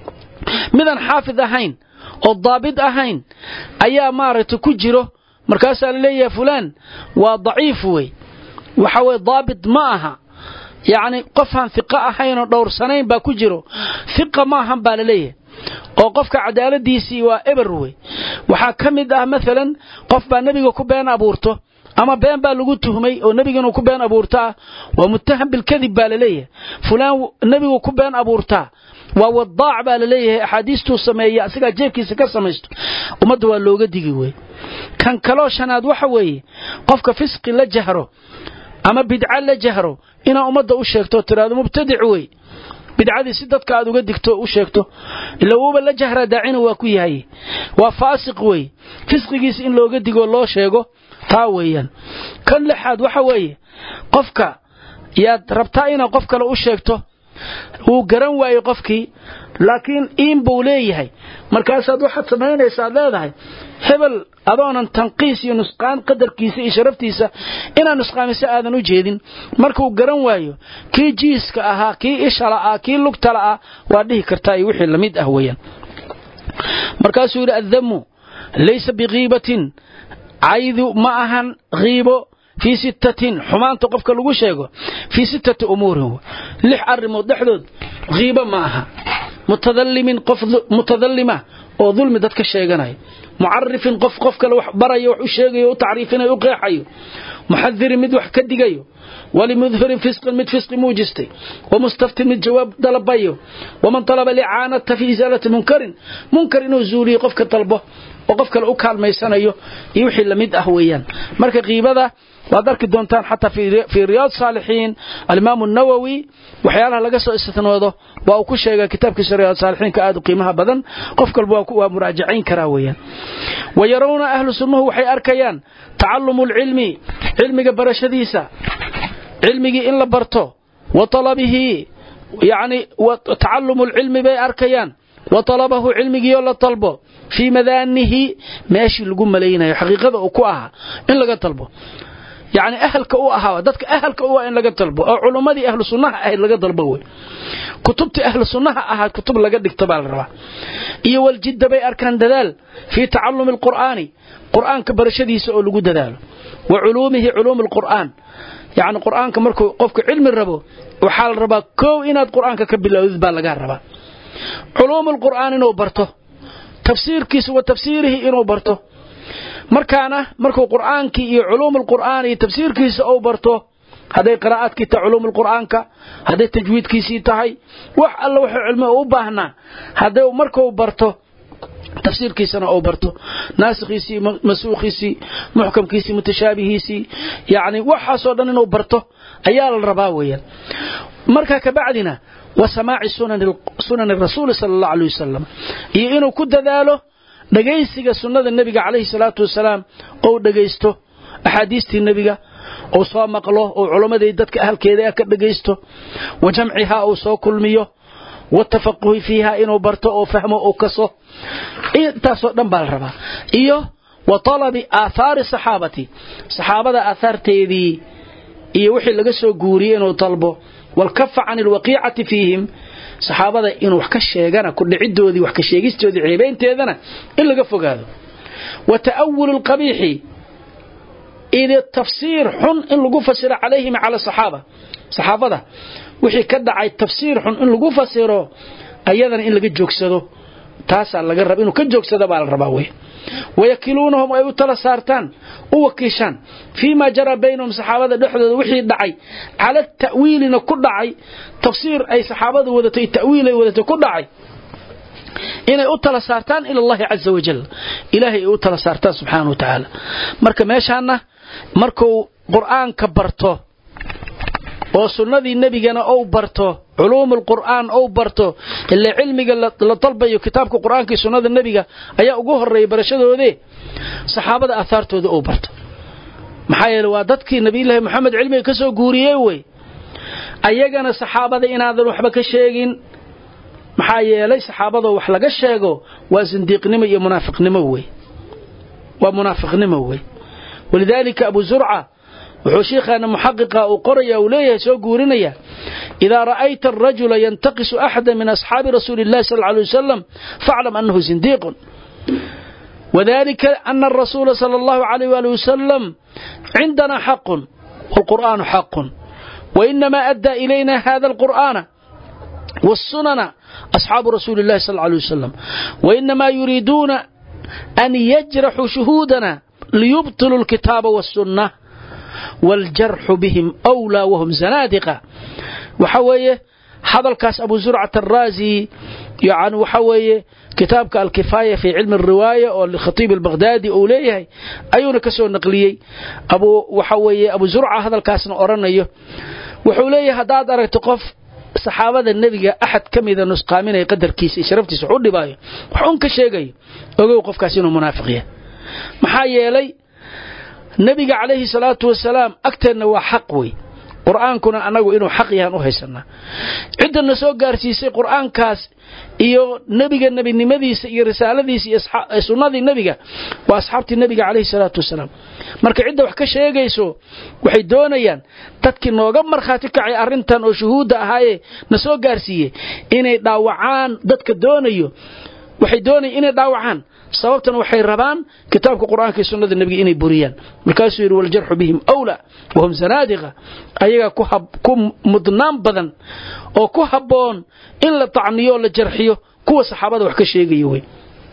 midan xaafid ahayn oo daabid ahayn ayaa maaragtay ku jiro markaas la leeyahay fulan waa daciif weey waxa way daabid ma aha yaani qofan fiqa ahayn oo dhowr sanayn baa ku jiro fiqa ma ahan baa la leeyahay oo qofka cadaaladiisi waa eber weey waxa kamid ah mesela qof baa nabiga ku been abuurto ama been baa lagu tuhmay oo nabiga ku been abuurtaa waa muttaham bil kadib baa la leeyahay fulan nabiga ku been abuurtaa waa wadaac baa la leeyahay ahadiistu sameeya asiga jeebkiisa ka sameeysto umada waa looga digi weey kan kalo shanaad waxa weeye qofka fisqi la jahro ama bidca la jahro ina umada u sheegto tiraado mubtadic weey bidcadii si dadka aad uga digto u sheegto ila uu la jahra daacina waa ku yahay waa faasiq weey fisqigiisa in looga digo loo sheego taa weeyaan kan lixaad waxa weeye qofka yaad rabtaa ina qof kale u sheegto uu garan waayo qofkii laakiin in buu leeyahay markaas aad waxa sameynaysaa leedahay hebel adoonan tanqiis iyo nusqaan qadarkiisa iyo sharaftiisa inaan nusqaamisa aadan u jeedin markuu garan waayo kii jiiska ahaa kii ishala ah kii lugtala ah waa dhihi kartaa iyo wixii lamid ah weeyaan markaas uu adhamu laysa biqiibatin aydu ma ahan qiibo في ستة حمان تقفك لغو شيغو في ستة أمور لح أرمو دحدود غيبة معها متظلم قف متظلمة أو ظلم دتك الشيغاناي معرف قف قفك لو بري وحو شيغيو وتعريفنا يقيحيو محذر مدوح كدغيو ولمظهر فسق مد فسق موجستي ومستفت من جواب طلبيو ومن طلب لعانة في إزالة منكر منكر إنه زولي قفك طلبه وقفك لو كالميسانيو يوحي لمد أهويان مركا غيبة وذلك دونتان حتى في في رياض صالحين الإمام النووي وحيالها لقصة استثنوده وأكو شيء كتاب كسر رياض صالحين كأدو قيمها بدن قفك البواكو ومراجعين كراويا ويرون أهل السنة وحي أركيان تعلم العلم علمك برشديسة علمك إن لبرته وطلبه يعني وتعلم العلم بي أركيان وطلبه علمي يلا طلبه في مذانه ماشي لغو ملينا حقيقة أكوها إن لغا طلبه يعني أهلك أو أهوا دتك أهلك أو إن لغا طلبه أو علماء أهل السنة أهل لغا طلبه كتبت أهل السنة أهل كتب لغا دكتب على الربع إيه والجد بي أركان دلال في تعلم القرآن قرآن كبرشدي سؤال لغو دلال وعلومه علوم القرآن يعني القرآن كمركو قفك علم الربو وحال الربا كو إناد قرآن كبلا وذبال لغا الربا علوم القرآن إنه برته تفسير كيس وتفسيره إنه برته مركانا مركو قرآن كي علوم القرآن تفسير كيس أو برته هذه قراءات كي تعلوم القرآن كا هذه تجويد كيسي تهي وح الله وح علمه وباهنا هذا مركو برته تفسير كيسنا أو برته ناسخ كيسي مسوخ كيسي محكم كيسي متشابه كيسي يعني وح صدنا إنه برته أيال الرباوية مركا كبعدنا وسماع سنن سنن الرسول صلى الله عليه وسلم إنه كد ذاله دقيسك سنة النبي عليه الصلاة والسلام أو دقيسته أحاديث النبي أو صامق له أو علماء ديدتك أهل كذا دقيسته وجمعها أو صو كل مية والتفقه فيها إنه برته أو فهمه أو كسه إيه تصدق بالربا إيه وطلب آثار صحابتي صحابة آثار تيدي إيه وحي لقسو قوري إنه طلبه والكف عن الوقيعة فيهم صحابة إنه وحكش شيئانا كل عدو ذي وحكش شيئاستو ذي عيبين تيذنا إلا قفوا هذا وتأول القبيح إذا التفسير حن إن لقوا فسر عليهم على الصحابة صحابة وحي كدعي التفسير حن إن لقوا فسره أيضا إن لقوا جوكسدو تاسع لقرب إنه كجوكسدو على الرباوي ويكلونهم أي تلسارتان ووكيشان فيما جرى بينهم صحابة دحدد وحي دعي على التأويل إنه كل دعي تفسير أي صحابة وذاتي التأويل وذاتي كل دعي إنه تلسارتان إلى الله عز وجل إلهي تلسارتان سبحانه وتعالى مركا ماشانا مركو قرآن كبرته وسنة النبي جنا أو برته علوم القرآن أو برته اللي علمي اللي طلبه كتابك القرآن كي سنة النبي أي أجوه الرئي برشده ذي صحابة أثارته ذي أو برته محايا الوادتك نبي الله محمد علمي كسو قوريوي أيجنا صحابة إن هذا وحبك الشيء محايا لي صحابة وحلق الشيء وزنديق نمي منافق نموي ومنافق نموي ولذلك أبو زرعة وحشيخنا محققة وقرية وليه سوقورنيا إذا رأيت الرجل ينتقص أحدا من أصحاب رسول الله صلى الله عليه وسلم فاعلم أنه زنديق وذلك أن الرسول صلى الله عليه وآله وسلم عندنا حق والقرآن حق وإنما أدى إلينا هذا القرآن والسنن أصحاب رسول الله صلى الله عليه وسلم وإنما يريدون أن يجرحوا شهودنا ليبطلوا الكتاب والسنة والجرح بهم أولى وهم زنادقة وحوية هذا الكاس أبو زرعة الرازي يعني وحوية كتابك الكفاية في علم الرواية أو الخطيب البغدادي أوليه أيون كسو نقليي أبو وحوية أبو زرعة هذا الكاس نقرنيه وحوليه هداد أريد تقف صحابة النبي أحد كم إذا نسقامين يقدر كيسي شرفتي سعود باي وحون كشيغي وقف كاسين منافقية محايا لي النبي عليه الصلاة والسلام أكترنا وحقوي قرآن كنا أنه إنه حقيا نهيسنا عندنا سوق قارسيسي قرآن كاس إيو نبي النبي النمذي سي رسالة ذي سي سنة النبي وأصحاب النبي عليه الصلاة والسلام مركا عنده وحكا شيغيسو waxay doonayaan dadkii nooga marxaati kacay arintan oo shuhuud ahaayee na soo gaarsiiyay inay dhaawacaan dadka doonayo waxay doonayaan inay dhaawacaan sababtan waxay rabaan kitaabka quraanka iyo sunnada nabiga inay buriyaan markaasuu yiri wal jarh bihim awla wa hum zanadiqa ayaga ku hab ku mudnaan badan oo ku haboon in la tacniyo la jarxiyo kuwa saxaabada wax ka sheegayo way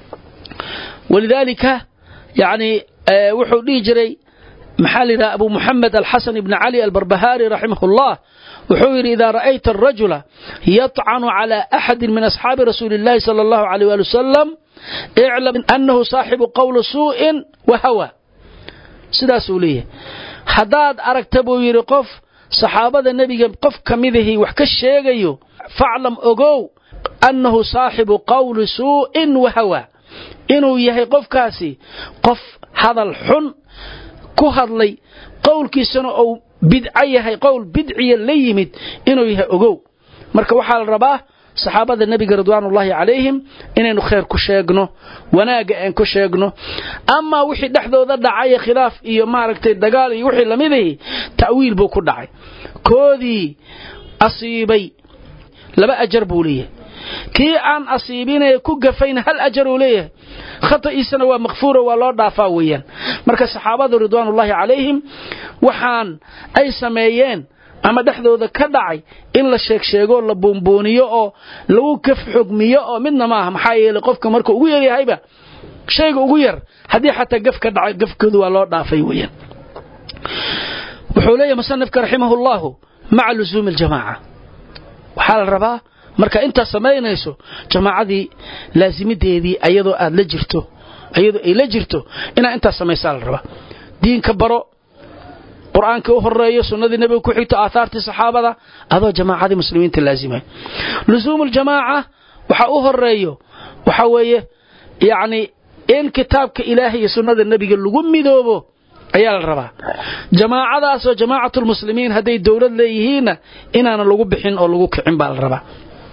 walidalika yani wuxuu dhigi jiray محل أبو محمد الحسن بن علي البربهاري رحمه الله وحوير إذا رأيت الرجل يطعن على أحد من أصحاب رسول الله صلى الله عليه وسلم اعلم أنه صاحب قول سوء وهوى سدا سوليه حداد أركتبه يرقف صحابة النبي قف كمذه وحكش شيغيو فاعلم أقو أنه صاحب قول سوء وهوى إنه يهي قف كاسي قف هذا الحن كهرلي قول كيسانو أو بدعي هي قول بدعي اللي يمد إنه يهي أقو مركا وحال رباه saxaabada nabiga ridwaanullaahi calayhim inaynu khayr ku sheegno wanaaga aan ku sheegno ama wixii dhaxdooda dhacay khilaaf iyo maaragtay dagaal iyo wixii lamidii ta'wiil buu ku dhacay koodii asiibay laba ajar buu leeyahay kii aan asiibinay ku gafayn hal ajar uu leeyahay khata'iisana waa maghfuura waa loo dhaafaa weeyaan marka saxaabada ridwaanullaahi calayhim waxaan ay sameeyeen ama dhaxdooda ka dhacay in la sheeg sheego la buunbuuniyo oo lagu kaf xugmiyo oo midna maaha maxaa yeelay qofka marka ugu yar yahayba shayga ugu yar hadii xataa gaf ka dhacay gafkoodu waa loo dhaafay weeyaan wuxuu leeyahay musannifka rahimahullahu ma'a luzum al-jamaa'a waxa la rabaa marka inta sameeynayso jamaacadii laazimideedii ayadoo aad la jirto ayadoo ay la jirto ina inta sameeysaa la rabaa diinka baro quraanka u horeeyo sunnadii nabiga ku xigto aathartii saxaabada adoo jamaacadii muslimiinta laazimay luzum al-jamaa'a waxa u horeeyo waxa weeye yaani in kitaabka ilaahay iyo sunnada nabiga lagu midoobo ayaa la rabaa jamaacadaas oo jamaacatul muslimiin haday dawlad leeyihiin inaana lagu bixin oo lagu kicin baa la rabaa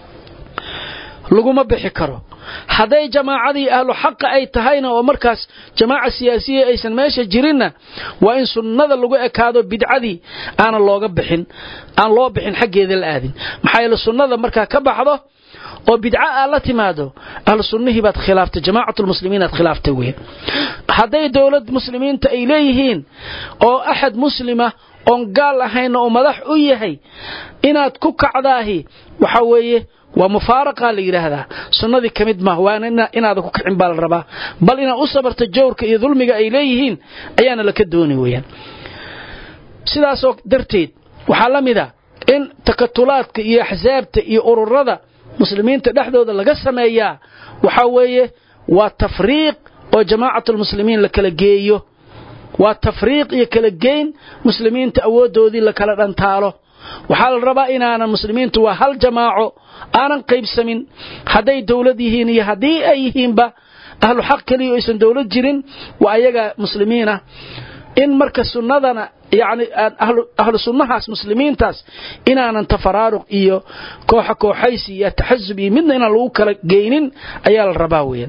laguma bixi karo haday jamaacadii ahlu xaq ay tahayna oo markaas jamaaca siyaasiye aysan meesha jirinna waa in sunnada lagu ekaado bidcadii aan looga bixin aan loo bixin xageeda la aadin maxay la sunnada marka ka baxdo oo bidca la timaado ahlu sunnihi baad khilaaftay jamaacatul muslimiin aad khilaaftay weey haday dawlad muslimiinta ay leeyihiin oo ahad muslima oo gaal ahayn oo madax u yahay inaad ku kacdaahi waxa weeye waa mufaaraqa la yiraahdaa sunnadii kamid ma waana inaad ku kicin bal rabaa bal ina u sabarto jawrka iyo dulmiga ay leeyihiin ayaana la ka doonay weeyaan sidaas oo darteed waxa la mid ah in takatulaadka iyo ahzaabta iyo ururada muslimiinta dhaxdooda laga sameeyaa waxa weeye waa tafriiq oo jamaacatul muslimiin la kala geeyo waa tafriiq iyo kala geyn muslimiinta awoodoodii la kala dhantaalo waxa la rabaa inaana muslimiintu waa hal jamaaco aanan qaybsamin haday dawlad yihiin iyo hadii ay yihiinba ahlu xaq kaliya aysan dawlad jirin waa ayaga muslimiina in marka sunnadana yaani ahlu ahlu sunnahaas muslimiintaas inaanan tafaraaruq iyo koox kooxaysi iyo taxazzub iyo midna inaan lagu kala geynin ayaa la rabaa weeyaan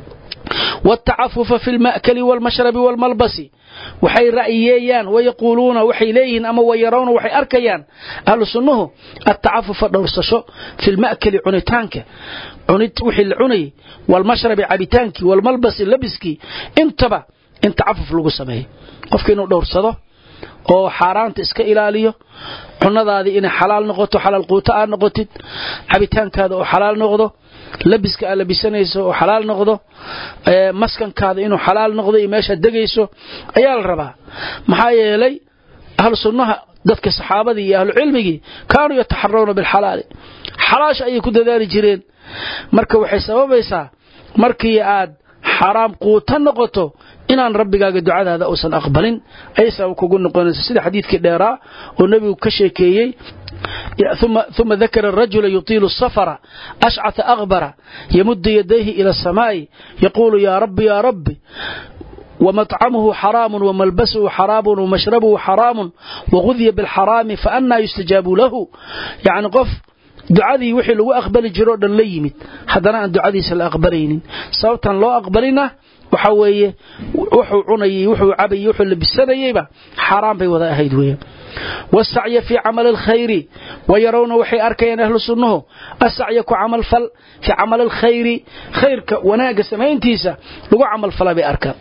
والتعفف في المأكل والمشرب والملبس وحي رأييان ويقولون وحي ليهن أما ويرون وحي أركيان أهل السنه التعفف دورسشو في المأكل عنتانك عنت وحي العني والمشرب عبتانك والملبس اللبسكي انتبه انت عفف لغو سميه قفك إنه دورسده oo xaaraanta iska ilaaliyo cunadaadi in xalaal noqoto xalaal quuta aan noqotid cabitaankaada oo xalaal noqdo labiska aad labisanayso oo xalaal noqdo ee maskankaada inuu xalaal noqdo iyo meesha degayso ayaa la rabaa maxaa yeelay ahlu sunnaha dadka saxaabada iyo ahlu cilmigi kaanu yataharrawna bil halal halaash ay ku dadaali jireen marka waxay sababaysaa markii aad حرام قوتن نقطه inaan rabbigaaga ducadaada uusan aqbalin ay sabab kugu noqonayso sida xadiidkii dheeraa oo nabigu ka sheekeeyay thumma thumma dhakara ar-rajula yutilu as-safara ash'atha aghbara yamuddu yadayhi ila as-samaa'i yaqulu ya rabbi ya rabbi ومطعمه حرام وملبسه حرام ومشربه حرام وغذي بالحرام فأنا يستجاب له يعني قف ducadii wixii lagu aqbali jiro dhan la yimid hadana aan ducadiisa la aqbalaynin sababtan loo aqbalina waxa weeye wuxuu cunayay wuxuu cabayay wuxuu labisanayayba xaraam bay wada ahayd weeye wasacya fi amal alkhair wayaruna waxay arkayaan ahlu sunnuhu asacya ku amal fal fi amal alkhair khairka wanaaga sameyntiisa lagu amal fala bay arkaan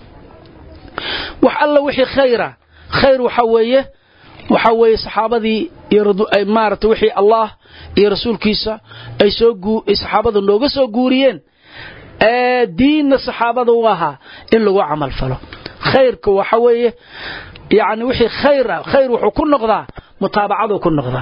wax alla wixii khayra khayr waxa weeye waxa weeye saxaabadii yaradu ay maarta wixii Allah iyo rasuulkiisa ay soo guu saxaabadu nooga soo guuriyeen ee diinna saxaabadu waha in lagu amal falo khayrka waxa weeye yaani wixii khayra khayr wuxuu ku noqdaa mutaabacadu ku noqdaa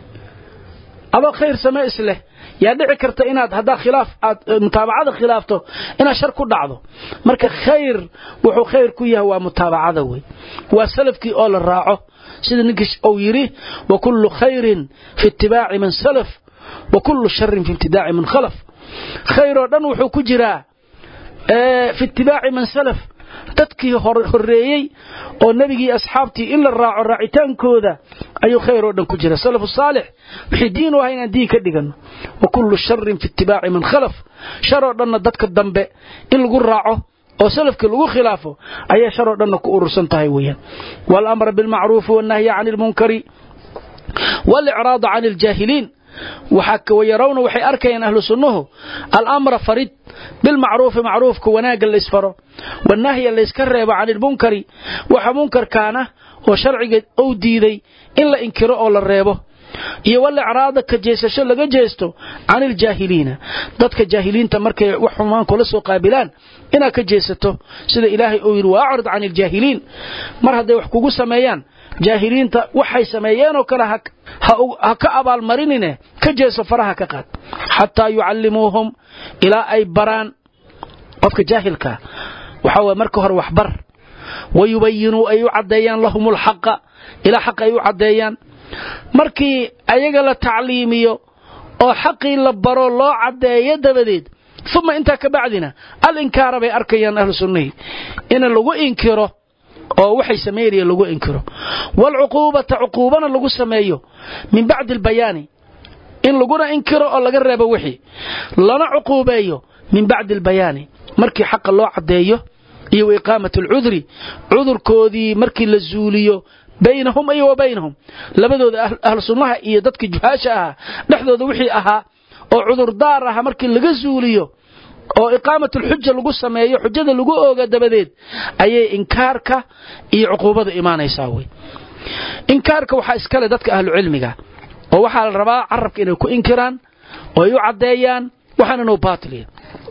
aba khayr sameey isle yaa dhici karta inaad hada khilaaf aad mutaabacada khilaafto ina shar ku dhacdo marka khayr wuxuu khayr ku yahay waa mutaabacada way waa salafkii oo la raaco sida ninkiis oo yiri wa kullu khayrin fi ittibaa'i man salaf wa kullu sharrin fi ibtidaa'i man khalaf khayr oo dhan wuxuu ku jiraa ee fi ittibaa'i man salaf dadkii horeeyay oo nabigii asxaabtii in la raaco raacitaankooda ayuu khayr oo dhan ku jira salafu saalix wixii diin u ahaa inaan diin ka dhigano wa kullu sharrin fi ittibaaci man khalaf shar oo dhanna dadka dambe in lagu raaco oo salafkii lagu khilaafo ayaa shar oo dhanna ku urursan tahay weeyaan wal amru bil ma'ruf wan nahyi 'anil munkari wal i'raad 'anil jaahiliin وحك ويرون وحي أركين أهل سنه الأمر فريد بالمعروف معروف كوناق اللي اسفره والنهي اللي اسكرب عن المنكر وحا منكر كانه وشرعي أو ديدي إلا إنكره أو للريبه يولي عراضك كجيسة لغا جيستو عن الجاهلين ضدك الجاهلين تمركي وحمان كلسو قابلان إنا كجيستو سيدا إلهي أوير وأعرض عن الجاهلين مر هذا يحكوكو سميان jaahiliinta waxay sameeyeen oo kala hak ha ka abaal marinine ka jeeso faraha ka qaad hatta yuallimuhum ila ay baraan qofka jaahilka waxa way marka hore wax bar wayubayinu ay cadeeyaan lahumul haqa ila haqa ay cadeeyaan markii ayaga la tacliimiyo oo xaqii la baro loo cadeeyo dabadeed thumma inta ka bacdina al inkara bay arkayaan ahlu sunnah in lagu inkiro oo waxay sameeyeen lagu inkiro wal uquubata uquubana lagu sameeyo min ba'd al bayani in lagu inkiro oo laga reebo wixii lana uquubeeyo min ba'd al bayani markii xaq loo cadeeyo iyo iqaamatu al udri udurkoodii markii la zuuliyo baynahum ay wa baynahum labadooda ahl sunnaha iyo dadka juhaasha ah dhaxdooda wixii ahaa oo udur daar ah markii laga zuuliyo oo iqaamatu hujja lagu sameeyo xujjada lagu ooga dabadeed ayay inkaarka iyo uquubada iimaanaysaa way inkaarka waxa iska leh dadka ahlu cilmiga oo waxa la rabaa carabka inay ku inkiraan oo ay u cadeeyaan waxana noo baatiliyo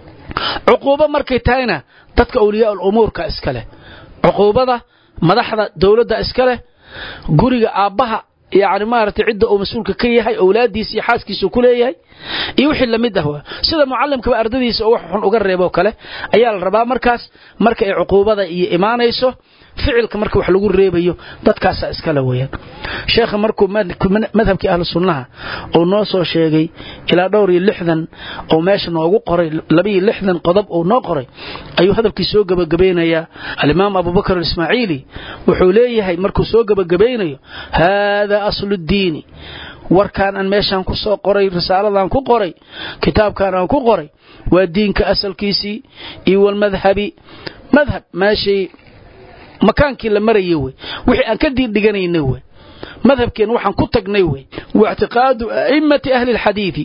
uquuba markay tahayna dadka awliyaa al-umuurka iska leh uquubada madaxda dawladda iska leh guriga aabaha يعني maartay cid oo mas'uulka ka yahay awlaadiisa iyo xaaskiisa ku leeyahay iyo wixii la mid ah sida muallimka ardadiisa oo wax xun uga reebo kale ayaa la rabaa markaas marka ay uquubada iyo iimaanayso ficilka marka wax lagu reebayo dadkaas iska la weeyaan sheekha markuu madhabkii ahlu sunnaha oo noo soo sheegay ila dhowr iyo lixdan oo meesha noogu qoray laba iyo lixdan qodob oo noo qoray ayuu hadalkii soo gabagabeynaya al-imaam Abu Bakr al-Ismaaciili wuxuu leeyahay markuu soo gabagabeynayo hada aslu ad-diin warkaan aan meeshan ku soo qoray risaaladan ku qoray kitaabkan aan ku qoray waa diinka asalkiisi iyo wal madhabi madhab maashi makaankii la marayay way wixii aan ka diidhiganayna way madhabkeen waxaan ku tagnay way waa i'tiqaadu a'immati ahli al-hadith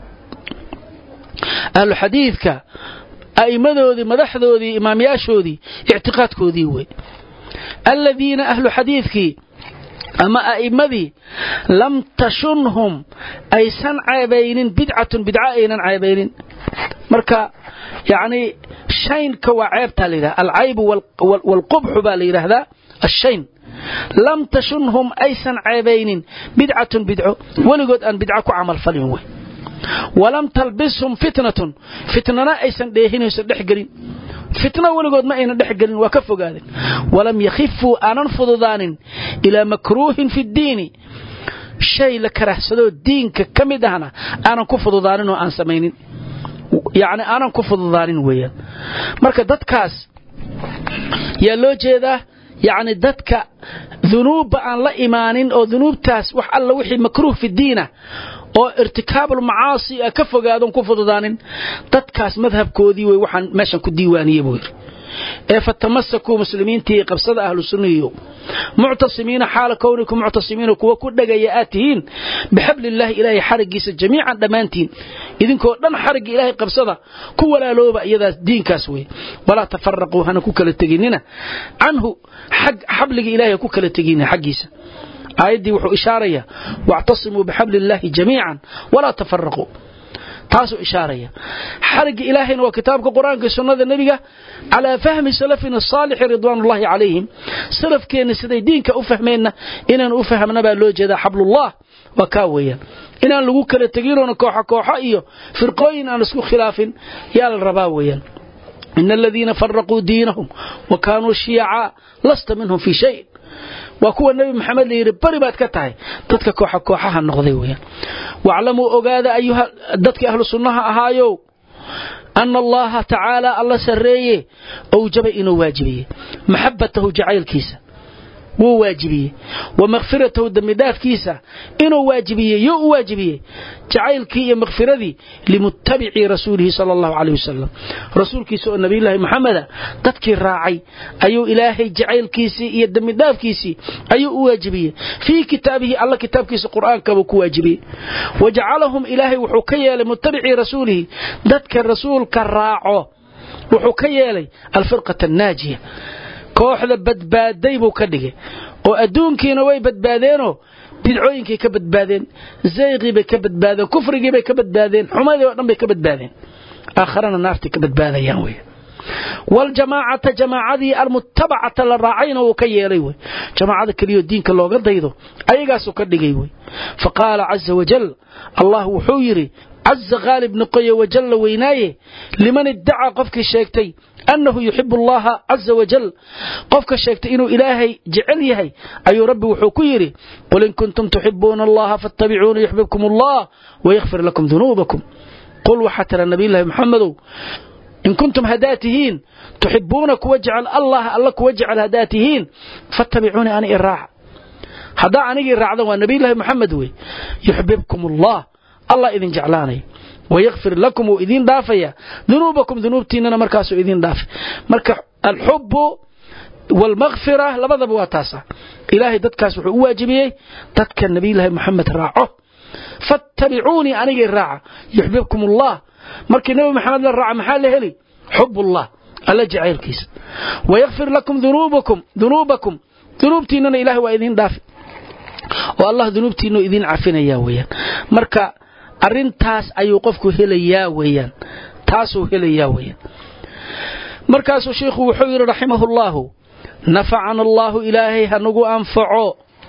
ahli hadithka a'immadoodii madaxdoodii imaamiyashoodii i'tiqaadkoodii way alladina ahli hadithki ama a'immadii lam tashunhum aysan caabaynin bid'atun bid'a aynan caabaynin marka يعني شين كوعيب تاليدا العيب والقبح باليدا هذا الشين لم تشنهم أيسن عيبين بدعة بدعة ولقد أن بدعة عمل فليوه ولم تلبسهم فتنة فتنة أيسن ديهين يسدح قرين فتنة ولقد ما أين دح قرين وكفوا قادين ولم يخفوا أن انفضضان إلى مكروه في الدين شيء لكره سدو الدين كمدهنا أنا كفضضان وأن سمينين يعني أنا كفض ضارين ويا مركا دتكاس يا لو جيدا يعني دتك ذنوب أن لا إيمانين أو ذنوب تاس وح الله وحي مكروه في الدين أو ارتكاب المعاصي كفوا قادون كفض ضارين دتكاس مذهب كودي وحن ماشان كديوانية بوير فتمسكوا مسلمين تي قبصد أهل السنة معتصمين حال كونكم معتصمين وكل دقياتهين بحبل الله إلهي حرق جميعا دمانتين إذن كودن حرق إلهي قبصد كولا لوبا إذا دين كاسوي ولا تفرقوا هنا كوكا للتقيننا عنه حق حبل إلهي كوكا للتقيننا حقيسا آيدي وحو إشارية واعتصموا بحبل الله جميعا ولا تفرقوا تاسو إشارية حرق إلهي وكتابك قرآن كسنة النبي على فهم سلفنا الصالح رضوان الله عليهم سلف كين سيدي دينك أفهمنا إنان أفهمنا بألوجه ذا حبل الله وكاويا إنان لقوك لتقيرون كوحا كوحا إيو فرقوين أن نسكو خلاف يا الرباويا إن الذين فرقوا دينهم وكانوا شيعا لست منهم في شيء وكو النبي محمد لي ربري بات كتاي ددك كوخا كوخها نقدي ويا واعلموا اوغادا ايها ددك اهل السنه اهايو أن الله تعالى الله سريه أوجب إنه واجبيه محبته جعيل كيسة wuu waajibiyey ومغفرته دمداف كيسة إنه واجبيه يو واجبيه جعيل كي مغفرتي لمتبع رسوله صلى الله عليه وسلم رسول كيسو النبي الله محمد تذكر راعي أيو إلهي جعيل كيسي يدمداف كيسي أيو واجبيه في كتابه الله كتاب كيس القرآن كبك واجبيه وجعلهم إلهي وحكيا لمتبع رسوله تذكر رسول كراعه وحكيا لي الفرقة الناجية kooxda badbaaday buu ka dhigay oo adduunkiina way badbaadeenoo bidcooyinkii ka badbaadeen zayqii bay ka badbaadeen kufrigii bay ka badbaadeen xumadii oo dhan bay ka badbaadeen aakhirana naartii ka badbaadayaan way wal jamaacata jamaacadii almuttabacata la raacayna uu ka yeelay way jamaacada kaliyo diinka looga daydo ayagaas uu ka dhigay way faqala azza wajal allah wuxuu yiri عز غالب نقي وجل وينايه لمن ادعى قفك شيكتي أنه يحب الله عز وجل قفك شيكتي إنه إلهي جعليه أي ربي وحكيري قل إن كنتم تحبون الله فاتبعون يحببكم الله ويغفر لكم ذنوبكم قل وحتى النبي الله محمد إن كنتم هداتهين تحبونك وجعل الله الله وجعل هداتهين فاتبعوني أنا إراع هذا أنا إراع والنبي الله محمد يحببكم الله الله إذن جعلاني ويغفر لكم وإذن دافيا ذنوبكم ذنوبتيننا مركاسو إذن دافي مركا الحب والمغفرة لبضب واتاسا إلهي دادكاس وحو واجبيه دادك النبي الله محمد راعه فاتبعوني أني الراعة يحببكم الله مركا النبي محمد الراعة محال هلي حب الله ألا جعيل كيس ويغفر لكم ذنوبكم ذنوبكم ذنوبتيننا إلهي وإذن دافي والله ذنوبتينو إذن عفنا يا ويا مركا arintaas ayuu qofku helayaa weeyaan taasoo helayaa weeyaan markaas sheekhu wuxuu yiri rahimahullahu nafa'ana allah ilaahi hanagu anfaco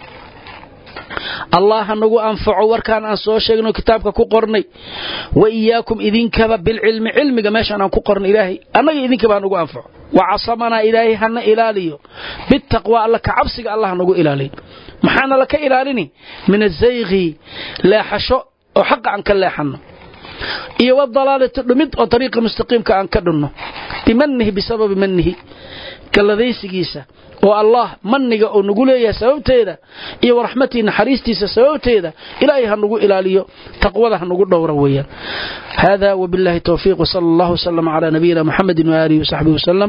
allah hanagu anfaco warkaan aan soo sheegno kitaabka ku qornay wa iyaakum idinkaba bil ilmi ilmiga meeshan aan ku qornay ilaahi anaga idinkaba hanagu anfaco wa asamana ilaahi hana ilaaliyo bit taqwa allah ka cabsiga allah hanagu ilaaliyo maxaana la ka ilaalini min azayqi la hasho وحق عن كل حنا إيوه الضلالة تدمد وطريق مستقيم كأن كدنه بمنه بسبب منه كالذي سجيسه والله منه ونقول يا سبب تيدا إيوه رحمتي نحريستي سبب تيدا إلهي هنقول إلاليه تقوى هنقول دورا ويا هذا وبالله توفيق وصلى الله وسلم على نبينا محمد وآله وصحبه وسلم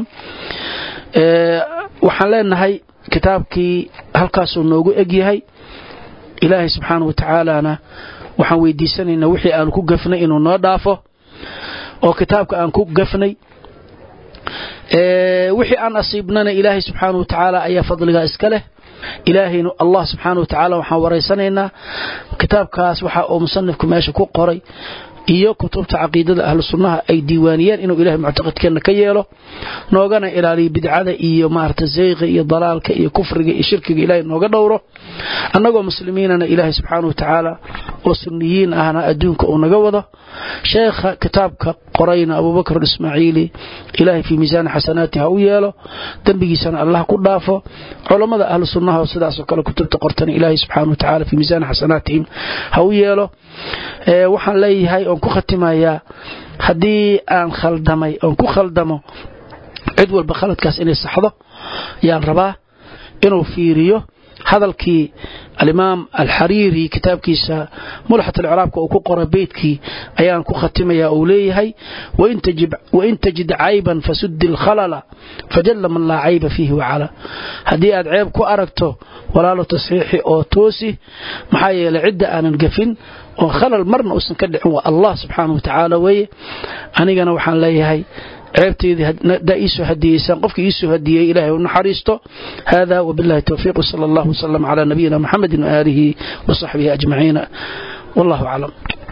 أه وحلنا هاي كتابك هل كاسو نوجو أجي إلهي سبحانه وتعالى أنا waxaan weydiisanaynaa wixii aan ku gafnay inuu noo dhaafo oo kitaabka aan ku gafnay ee wixii aan asiibnana ilaahay subxaanahu wa ta'ala ayaa fadliga iska leh ilaahayna allah subxaanahu wa ta'ala waxaan wareysanaynaa kitaabkaas waxa uu musannifku meesha ku qoray iyo kutubta aqeedada ahlu sunnaha ay diiwaaniyeen inuu ilaahay mu'taqadkeena ka yeelo noogana ilaaliyo bidcada iyo maarta zayqa iyo dalaalka iyo kufriga iyo shirkiga ilaahay nooga dhowro annagoo muslimiinana ilaahay subxaanahu wa ta'ala oo sunniyiin ahna adduunka uu naga wado sheekha kitaabka qorayna Abu Bakr Ismaaciili ilaahay fi miisaan xasanaati ha u yeelo dambigiisana Allah ku dhaafo culimada ahlu sunnaha sidaas oo kale kutubta qortana ilaahay subxaanahu wa ta'ala fi miisaan xasanaatihim ha u yeelo ee waxaan leeyahay oo ku khatimayaa hadii aan khaldamay oo ku khaldamo cid walba khaladkaas inay saxdo yaan rabaa inuu fiiriyo hadalkii al-Imam al-Hariri kitaabkiisa mulhat al-i'raabka oo ku qoray beedkii ayaan ku khatimayaa oo leeyahay wa in tajib wa in tajid ayban fasud al-khalala fajalla man la ayba fihi wa ala hadii aad ceeb ku aragto walaalo tasxiixi oo toosi maxaa yeelay cidda aanan gafin oo khalal marna uusan ka dhicin waa Allah subhanahu wa ta'ala way anigana waxaan leeyahay عيبتي دائسو هديسان قفك يسو هديه إلهي ونحريستو هذا وبالله التوفيق صلى الله وسلم على نبينا محمد وآله وصحبه أجمعين والله أعلم.